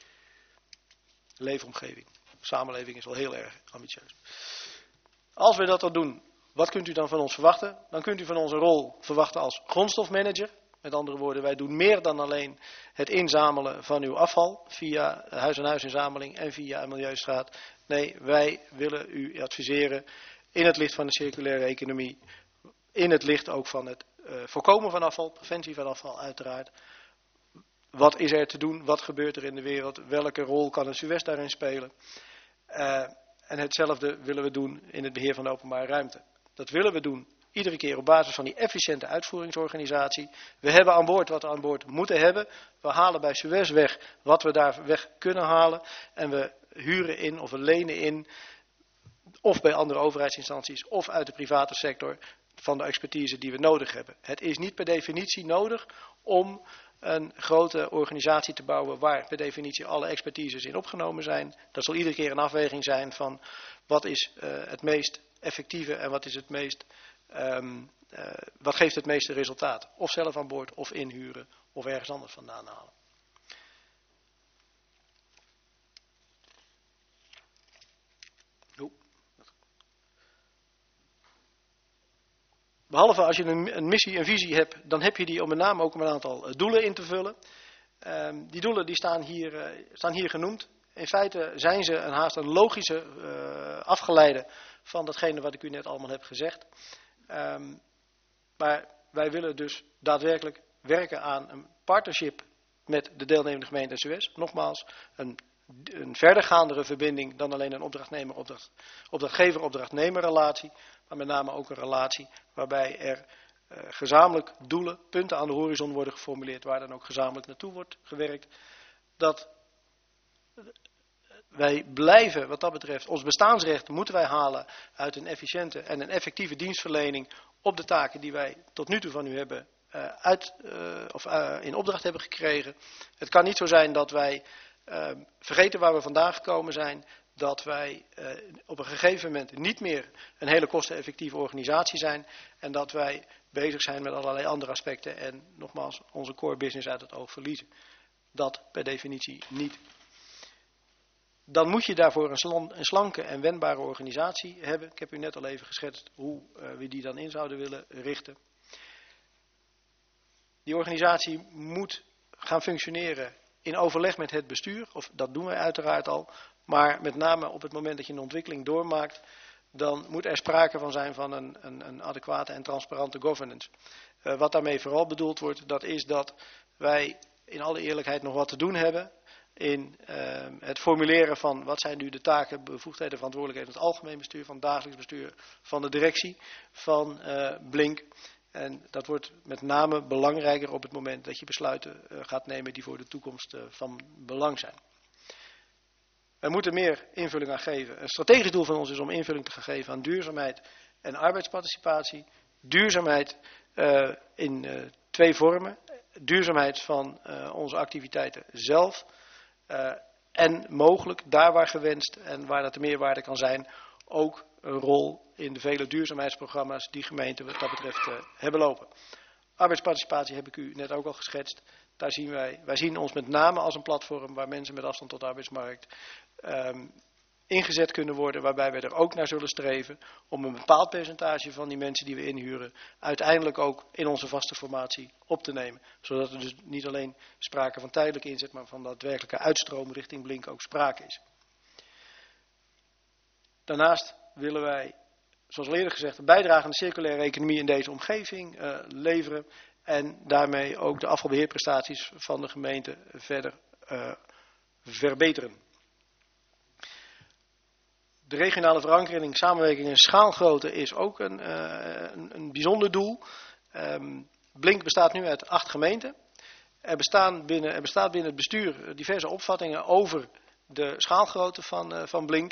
Leefomgeving. Samenleving is wel heel erg ambitieus. Als we dat dan doen, wat kunt u dan van ons verwachten? Dan kunt u van ons een rol verwachten als grondstofmanager. Met andere woorden, wij doen meer dan alleen het inzamelen van uw afval via huis-aan-huis-inzameling en via een milieustraat. Nee, wij willen u adviseren in het licht van de circulaire economie, in het licht ook van het voorkomen van afval, preventie van afval uiteraard. Wat is er te doen? Wat gebeurt er in de wereld? Welke rol kan een Suez daarin spelen? En hetzelfde willen we doen in het beheer van de openbare ruimte. Dat willen we doen iedere keer op basis van die efficiënte uitvoeringsorganisatie. We hebben aan boord wat we aan boord moeten hebben. We halen bij Suez weg wat we daar weg kunnen halen. En we huren in of we lenen in, of bij andere overheidsinstanties of uit de private sector, van de expertise die we nodig hebben. Het is niet per definitie nodig om een grote organisatie te bouwen waar per definitie alle expertises in opgenomen zijn. Dat zal iedere keer een afweging zijn van wat is het meest effectieve en wat is het meest Wat geeft het meeste resultaat? Of zelf aan boord, of inhuren, of ergens anders vandaan halen. Behalve als je een missie, een visie hebt, dan heb je die met name ook om een aantal doelen in te vullen. Die doelen die staan hier genoemd. In feite zijn ze haast een logische afgeleide van datgene wat ik u net allemaal heb gezegd. Maar wij willen dus daadwerkelijk werken aan een partnership met de deelnemende gemeente SOS. Nogmaals, een verdergaandere verbinding dan alleen een opdrachtgever-opdrachtnemer relatie. Maar met name ook een relatie waarbij er gezamenlijk doelen, punten aan de horizon worden geformuleerd. Waar dan ook gezamenlijk naartoe wordt gewerkt. Dat wij blijven wat dat betreft, ons bestaansrecht moeten wij halen uit een efficiënte en een effectieve dienstverlening op de taken die wij tot nu toe van u hebben in opdracht hebben gekregen. Het kan niet zo zijn dat wij vergeten waar we vandaan gekomen zijn, dat wij op een gegeven moment niet meer een hele kosteneffectieve organisatie zijn en dat wij bezig zijn met allerlei andere aspecten en nogmaals onze core business uit het oog verliezen. Dat per definitie niet. Dan moet je daarvoor een slanke en wendbare organisatie hebben. Ik heb u net al even geschetst hoe we die dan in zouden willen richten. Die organisatie moet gaan functioneren in overleg met het bestuur. Of dat doen wij uiteraard al. Maar met name op het moment dat je een ontwikkeling doormaakt, dan moet er sprake van zijn van een adequate en transparante governance. Wat daarmee vooral bedoeld wordt, dat is dat wij in alle eerlijkheid nog wat te doen hebben in het formuleren van wat zijn nu de taken, bevoegdheden, verantwoordelijkheden van het algemeen bestuur, van het dagelijks bestuur, van de directie, van Blink. En dat wordt met name belangrijker op het moment dat je besluiten gaat nemen die voor de toekomst van belang zijn. Wij moeten meer invulling aan geven. Een strategisch doel van ons is om invulling te gaan geven aan duurzaamheid en arbeidsparticipatie. Duurzaamheid in twee vormen. Duurzaamheid van onze activiteiten zelf. En mogelijk, daar waar gewenst en waar dat de meerwaarde kan zijn, ook een rol in de vele duurzaamheidsprogramma's die gemeenten wat dat betreft hebben lopen. Arbeidsparticipatie heb ik u net ook al geschetst. Daar zien wij zien ons met name als een platform waar mensen met afstand tot de arbeidsmarkt ingezet kunnen worden, waarbij wij er ook naar zullen streven om een bepaald percentage van die mensen die we inhuren uiteindelijk ook in onze vaste formatie op te nemen. Zodat er dus niet alleen sprake van tijdelijke inzet, maar van daadwerkelijke uitstroom richting Blink ook sprake is. Daarnaast willen wij, zoals al eerder gezegd, een bijdrage aan de circulaire economie in deze omgeving leveren en daarmee ook de afvalbeheerprestaties van de gemeente verder verbeteren. De regionale verankering, samenwerking en schaalgrootte is ook een bijzonder doel. Blink bestaat nu uit 8 gemeenten. Er bestaat binnen het bestuur diverse opvattingen over de schaalgrootte van Blink.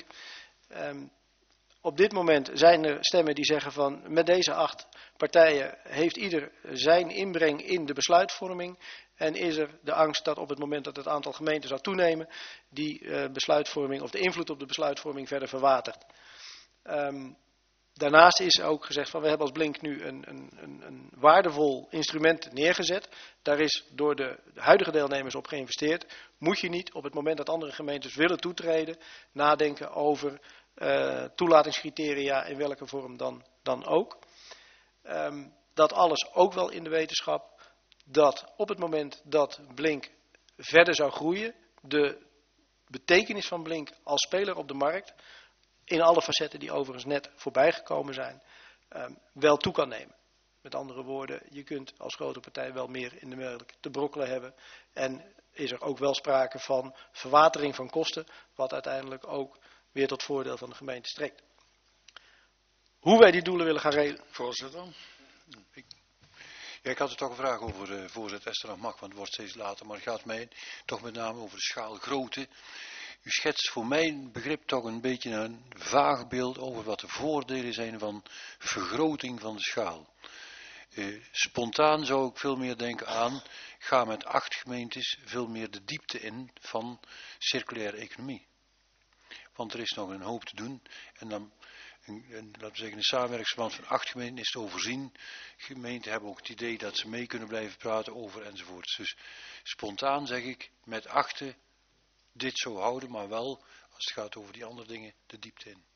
Op dit moment zijn er stemmen die zeggen van met deze 8 partijen heeft ieder zijn inbreng in de besluitvorming. En is er de angst dat op het moment dat het aantal gemeenten zou toenemen, die besluitvorming of de invloed op de besluitvorming verder verwatert. Daarnaast is ook gezegd van we hebben als Blink nu een waardevol instrument neergezet. Daar is door de huidige deelnemers op geïnvesteerd. Moet je niet op het moment dat andere gemeentes willen toetreden nadenken over toelatingscriteria in welke vorm dan ook. Dat alles ook wel in de wetenschap dat op het moment dat Blink verder zou groeien, de betekenis van Blink als speler op de markt, in alle facetten die overigens net voorbij gekomen zijn, wel toe kan nemen. Met andere woorden, je kunt als grote partij wel meer in de melk te brokkelen hebben en is er ook wel sprake van verwatering van kosten, wat uiteindelijk ook weer tot voordeel van de gemeente strekt. Hoe wij die doelen willen gaan realiseren. Voorzitter. Ja, ik had er toch een vraag over, voorzitter, Esther nog mag, want het wordt steeds later, maar het gaat mij toch met name over de schaalgrootte. U schetst voor mijn begrip toch een beetje een vaag beeld over wat de voordelen zijn van vergroting van de schaal. Spontaan zou ik veel meer denken aan, ga met 8 gemeentes veel meer de diepte in van circulaire economie. Want er is nog een hoop te doen en dan laten we zeggen, een samenwerkingsverband van 8 gemeenten is te overzien. Gemeenten hebben ook het idee dat ze mee kunnen blijven praten over enzovoort. Dus spontaan zeg ik, met 8 dit zo houden, maar wel, als het gaat over die andere dingen, de diepte in.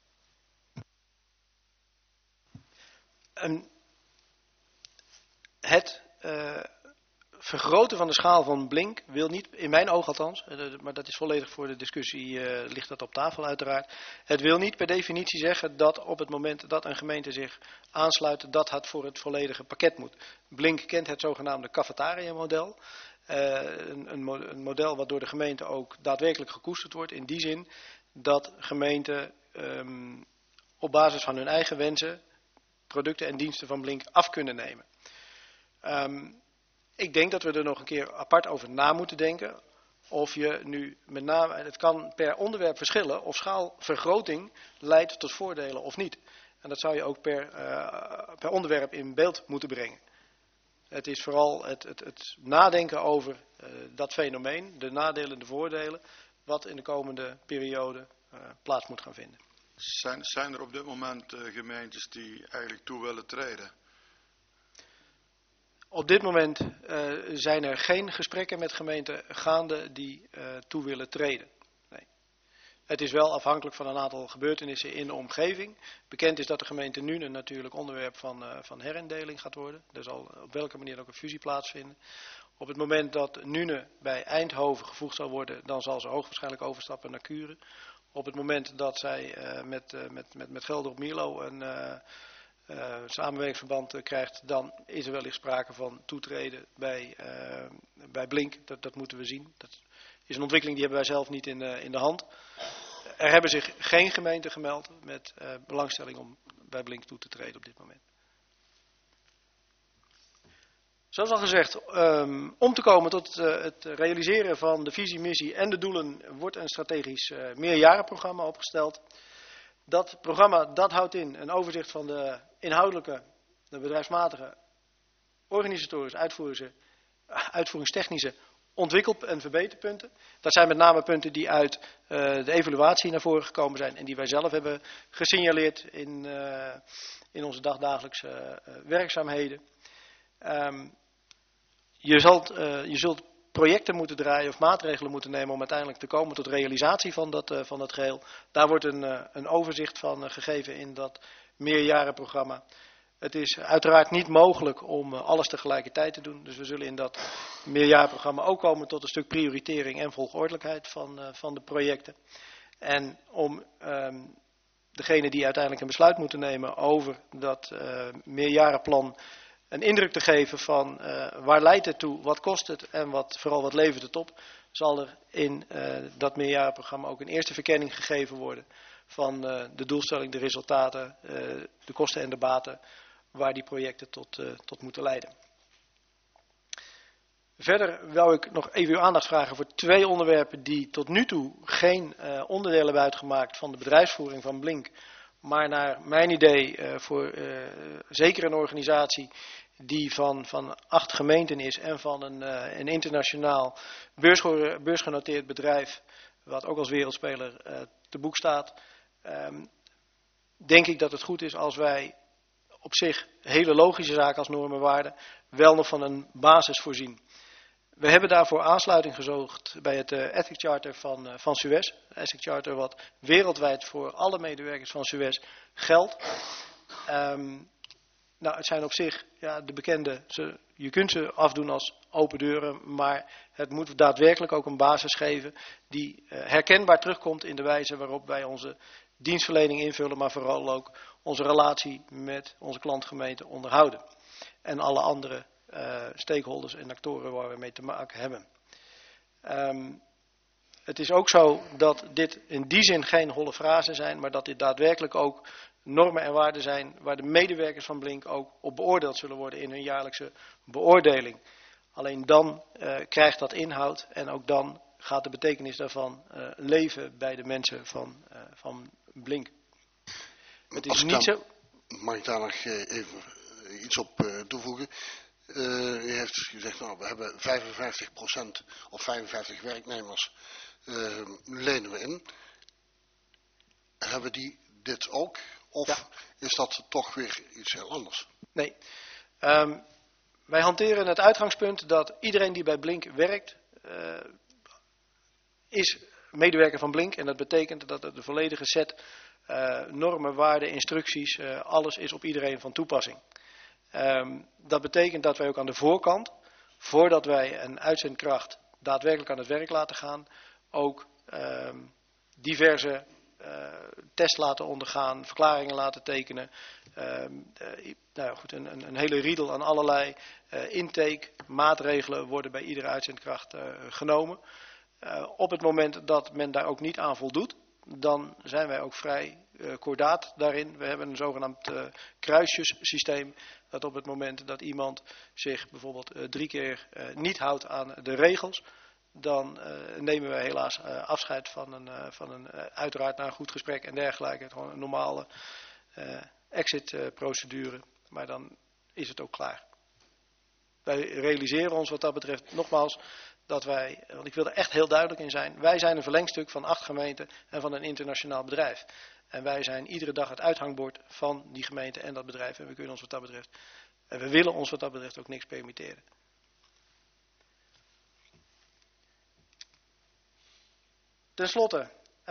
Het vergroten van de schaal van Blink wil niet, in mijn oog althans, maar dat is volledig voor de discussie, ligt dat op tafel uiteraard. Het wil niet per definitie zeggen dat op het moment dat een gemeente zich aansluit, dat het voor het volledige pakket moet. Blink kent het zogenaamde cafetaria-model. Een model wat door de gemeente ook daadwerkelijk gekoesterd wordt, in die zin dat gemeenten op basis van hun eigen wensen producten en diensten van Blink af kunnen nemen. Ik denk dat we er nog een keer apart over na moeten denken. Of je nu met name, het kan per onderwerp verschillen, of schaalvergroting leidt tot voordelen of niet. En dat zou je ook per onderwerp in beeld moeten brengen. Het is vooral het nadenken over dat fenomeen, de nadelen en de voordelen, wat in de komende periode plaats moet gaan vinden. Zijn er op dit moment gemeentes die eigenlijk toe willen treden? Op dit moment zijn er geen gesprekken met gemeenten gaande die toe willen treden. Nee. Het is wel afhankelijk van een aantal gebeurtenissen in de omgeving. Bekend is dat de gemeente Nune natuurlijk onderwerp van herindeling gaat worden. Er zal op welke manier ook een fusie plaatsvinden. Op het moment dat Nune bij Eindhoven gevoegd zal worden, dan zal ze hoogstwaarschijnlijk overstappen naar Kuren. Op het moment dat zij met Gelder op Mierlo een samenwerkingsverband krijgt, dan is er wellicht sprake van toetreden bij Blink. Dat moeten we zien. Dat is een ontwikkeling die hebben wij zelf niet in de hand. Er hebben zich geen gemeenten gemeld met belangstelling om bij Blink toe te treden op dit moment. Zoals al gezegd, om te komen tot het realiseren van de visie, missie en de doelen wordt een strategisch meerjarenprogramma opgesteld. Dat programma dat houdt in een overzicht van de inhoudelijke, de bedrijfsmatige, organisatorische, uitvoeringstechnische ontwikkel- en verbeterpunten. Dat zijn met name punten die uit de evaluatie naar voren gekomen zijn en die wij zelf hebben gesignaleerd in onze dagdagelijkse werkzaamheden. Je zult projecten moeten draaien of maatregelen moeten nemen om uiteindelijk te komen tot realisatie van dat geheel. Daar wordt een overzicht van gegeven in dat meerjarenprogramma. Het is uiteraard niet mogelijk om alles tegelijkertijd te doen. Dus we zullen in dat meerjarenprogramma ook komen tot een stuk prioritering en volgordelijkheid van de projecten. En om degene die uiteindelijk een besluit moeten nemen over dat meerjarenplan een indruk te geven van waar leidt het toe, wat kost het en vooral wat levert het op, zal er in dat meerjarenprogramma ook een eerste verkenning gegeven worden van de doelstelling, de resultaten, de kosten en de baten waar die projecten tot moeten leiden. Verder wil ik nog even uw aandacht vragen voor 2 onderwerpen die tot nu toe geen onderdeel hebben uitgemaakt van de bedrijfsvoering van Blink, maar naar mijn idee voor zeker een organisatie die van 8 gemeenten is en van een internationaal beursgenoteerd bedrijf, wat ook als wereldspeler te boek staat, denk ik dat het goed is als wij op zich hele logische zaken als normen en waarden wel nog van een basis voorzien. We hebben daarvoor aansluiting gezocht bij het Ethics Charter van Suez. Het Ethics Charter wat wereldwijd voor alle medewerkers van Suez geldt. Het zijn op zich de bekende, je kunt ze afdoen als open deuren, maar het moet daadwerkelijk ook een basis geven die herkenbaar terugkomt in de wijze waarop wij onze dienstverlening invullen, maar vooral ook onze relatie met onze klantgemeente onderhouden. En alle andere stakeholders en actoren waar we mee te maken hebben. Het is ook zo dat dit in die zin geen holle frasen zijn, maar dat dit daadwerkelijk ook normen en waarden zijn waar de medewerkers van Blink ook op beoordeeld zullen worden in hun jaarlijkse beoordeling. Alleen dan krijgt dat inhoud en ook dan gaat de betekenis daarvan leven bij de mensen van Blink. Het is niet zo. Mag ik daar nog even iets op toevoegen? U heeft gezegd, we hebben 55% of 55 werknemers lenen we in. Hebben die dit ook? Of is dat toch weer iets heel anders? Nee. Wij hanteren het uitgangspunt dat iedereen die bij Blink werkt, is medewerker van Blink. En dat betekent dat de volledige set normen, waarden, instructies, alles is op iedereen van toepassing. Dat betekent dat wij ook aan de voorkant, voordat wij een uitzendkracht daadwerkelijk aan het werk laten gaan, ook diverse tests laten ondergaan, verklaringen laten tekenen. Een hele riedel aan allerlei intake, maatregelen worden bij iedere uitzendkracht genomen. Op het moment dat men daar ook niet aan voldoet, dan zijn wij ook vrij kordaat daarin. We hebben een zogenaamd kruisjessysteem. Dat op het moment dat iemand zich bijvoorbeeld 3 keer niet houdt aan de regels, dan nemen wij helaas afscheid van een uiteraard na een goed gesprek en dergelijke. Gewoon een normale exit-procedure. Maar dan is het ook klaar. Wij realiseren ons wat dat betreft nogmaals dat wij, want ik wil er echt heel duidelijk in zijn, wij zijn een verlengstuk van 8 gemeenten en van een internationaal bedrijf. En wij zijn iedere dag het uithangbord van die gemeente en dat bedrijf. En we kunnen ons wat dat betreft, en we willen ons wat dat betreft ook niks permitteren. Ten slotte,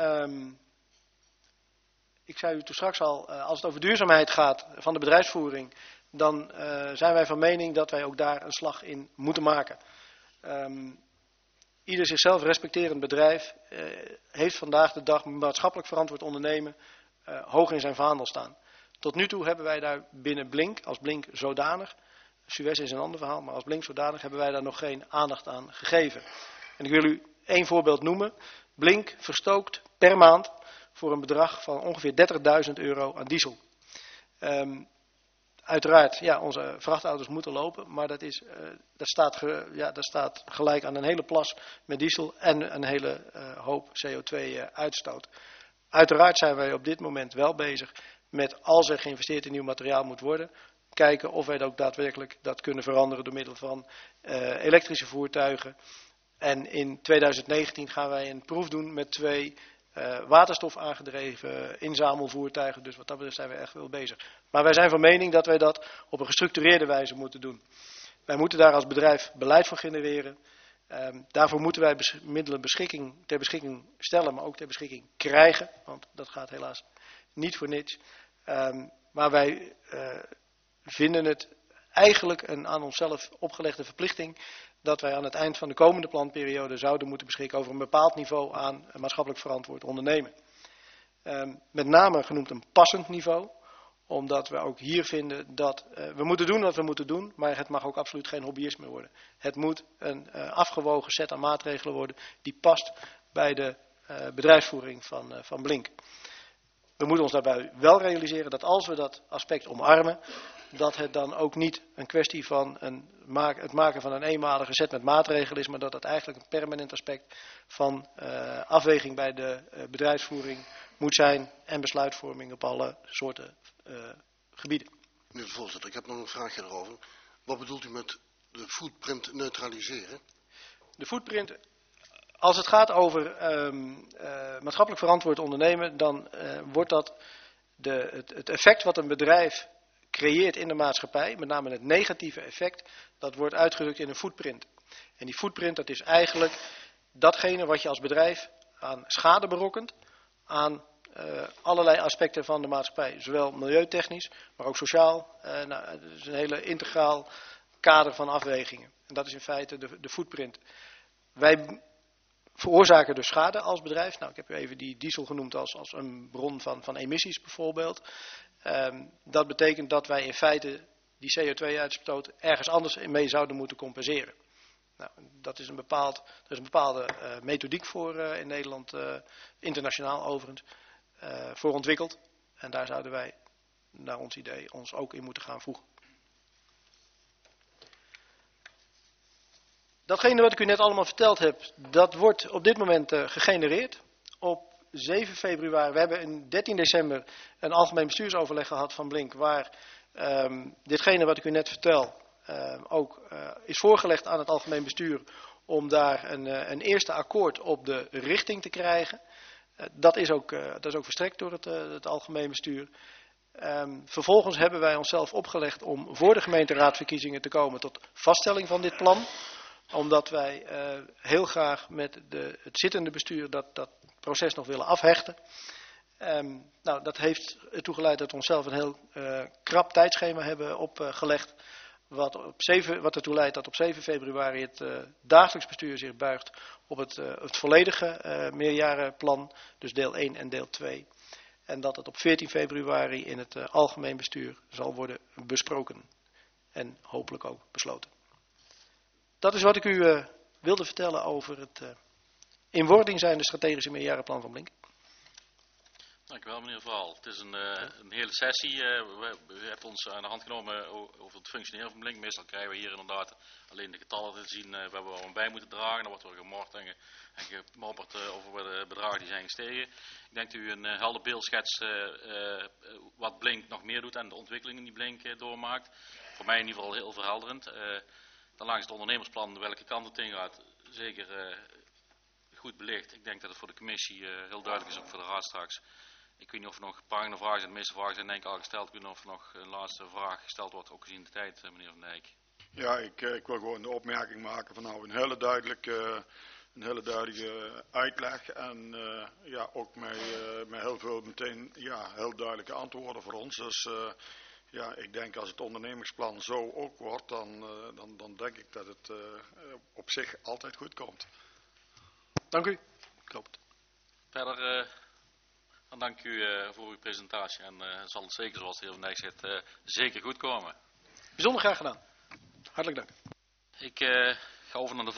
ik zei u toen straks al, als het over duurzaamheid gaat van de bedrijfsvoering, dan zijn wij van mening dat wij ook daar een slag in moeten maken. Ieder zichzelf respecterend bedrijf heeft vandaag de dag maatschappelijk verantwoord ondernemen hoog in zijn vaandel staan. Tot nu toe hebben wij daar binnen Blink, als Blink zodanig, Suez is een ander verhaal, maar als Blink zodanig hebben wij daar nog geen aandacht aan gegeven. En ik wil u 1 voorbeeld noemen. Blink verstookt per maand voor een bedrag van ongeveer €30.000 aan diesel. Uiteraard, ja, onze vrachtauto's moeten lopen, maar dat staat gelijk aan een hele plas met diesel en een hele hoop CO2-uitstoot. Uiteraard zijn wij op dit moment wel bezig met, als er geïnvesteerd in nieuw materiaal moet worden, kijken of wij ook daadwerkelijk dat kunnen veranderen door middel van elektrische voertuigen. En in 2019 gaan wij een proef doen met 2 waterstof aangedreven inzamelvoertuigen. Dus wat dat betreft zijn we echt wel bezig. Maar wij zijn van mening dat wij dat op een gestructureerde wijze moeten doen. Wij moeten daar als bedrijf beleid voor genereren. Daarvoor moeten wij middelen ter beschikking stellen, maar ook ter beschikking krijgen. Want dat gaat helaas niet voor niets. Maar wij vinden het eigenlijk een aan onszelf opgelegde verplichting dat wij aan het eind van de komende planperiode zouden moeten beschikken over een bepaald niveau aan maatschappelijk verantwoord ondernemen. Met name genoemd een passend niveau, omdat we ook hier vinden dat we moeten doen wat we moeten doen, maar het mag ook absoluut geen hobbyisme worden. Het moet een afgewogen set aan maatregelen worden die past bij de bedrijfsvoering van Blink. We moeten ons daarbij wel realiseren dat als we dat aspect omarmen, dat het dan ook niet een kwestie van het maken van een eenmalige set met maatregelen is, maar dat het eigenlijk een permanent aspect van afweging bij de bedrijfsvoering moet zijn en besluitvorming op alle soorten gebieden. Meneer de voorzitter, ik heb nog een vraagje erover. Wat bedoelt u met de footprint neutraliseren? De footprint, als het gaat over maatschappelijk verantwoord ondernemen, dan wordt dat het effect wat een bedrijf creëert in de maatschappij, met name het negatieve effect, dat wordt uitgedrukt in een footprint. En die footprint, dat is eigenlijk datgene wat je als bedrijf aan schade berokkent aan allerlei aspecten van de maatschappij. Zowel milieutechnisch, maar ook sociaal. Het is een hele integraal kader van afwegingen. En dat is in feite de footprint. Wij veroorzaken dus schade als bedrijf. Nou, ik heb u even die diesel genoemd als een bron van emissies bijvoorbeeld. Dat betekent dat wij in feite die CO2-uitstoot ergens anders mee zouden moeten compenseren. Nou, dat is er is een bepaalde methodiek voor in Nederland, internationaal overigens, voor ontwikkeld. En daar zouden wij, naar ons idee, ons ook in moeten gaan voegen. Datgene wat ik u net allemaal verteld heb, dat wordt op dit moment gegenereerd. Op 7 februari, we hebben in 13 december een algemeen bestuursoverleg gehad van Blink, waar ditgene wat ik u net vertel ook is voorgelegd aan het algemeen bestuur om daar een eerste akkoord op de richting te krijgen. Dat is ook verstrekt door het algemeen bestuur. Vervolgens hebben wij onszelf opgelegd om voor de gemeenteraadsverkiezingen te komen tot vaststelling van dit plan. Omdat wij heel graag met het zittende bestuur dat proces nog willen afhechten. Dat heeft ertoe geleid dat we onszelf een heel krap tijdschema hebben opgelegd. Wat ertoe leidt dat op 7 februari het dagelijks bestuur zich buigt op het volledige meerjarenplan. Dus deel 1 en deel 2. En dat het op 14 februari in het algemeen bestuur zal worden besproken. En hopelijk ook besloten. Dat is wat ik u wilde vertellen over het in wording zijnde strategische meerjarenplan van Blink. Dank u wel, meneer Verhaal. Het is een hele sessie. U hebt ons aan de hand genomen over het functioneren van Blink. Meestal krijgen we hier inderdaad alleen de getallen te zien waar we wel bij moeten dragen. Dan wordt er gemord en gemopperd over de bedragen die zijn gestegen. Ik denk dat u een helder beeld schetst wat Blink nog meer doet en de ontwikkelingen die Blink doormaakt. Voor mij in ieder geval heel verhelderend. Dan langs het ondernemersplan welke kant het in gaat, zeker goed belicht. Ik denk dat het voor de commissie heel duidelijk is, ook voor de raad straks. Ik weet niet of er nog prangende vragen zijn. De meeste vragen zijn denk ik al gesteld. Ik weet niet of er nog een laatste vraag gesteld wordt, ook gezien de tijd, meneer Van Dijk. Ja, ik wil gewoon de opmerking maken van nou een hele duidelijke uitleg. En ook met heel veel meteen heel duidelijke antwoorden voor ons. Dus ik denk als het ondernemingsplan zo ook wordt, dan denk ik dat het op zich altijd goed komt. Dank u. Ik hoop het. Verder, dan dank u voor uw presentatie en zal het zeker, zoals de heer Van Dijk zegt, zeker goed komen. Bijzonder graag gedaan. Hartelijk dank. Ik ga over naar de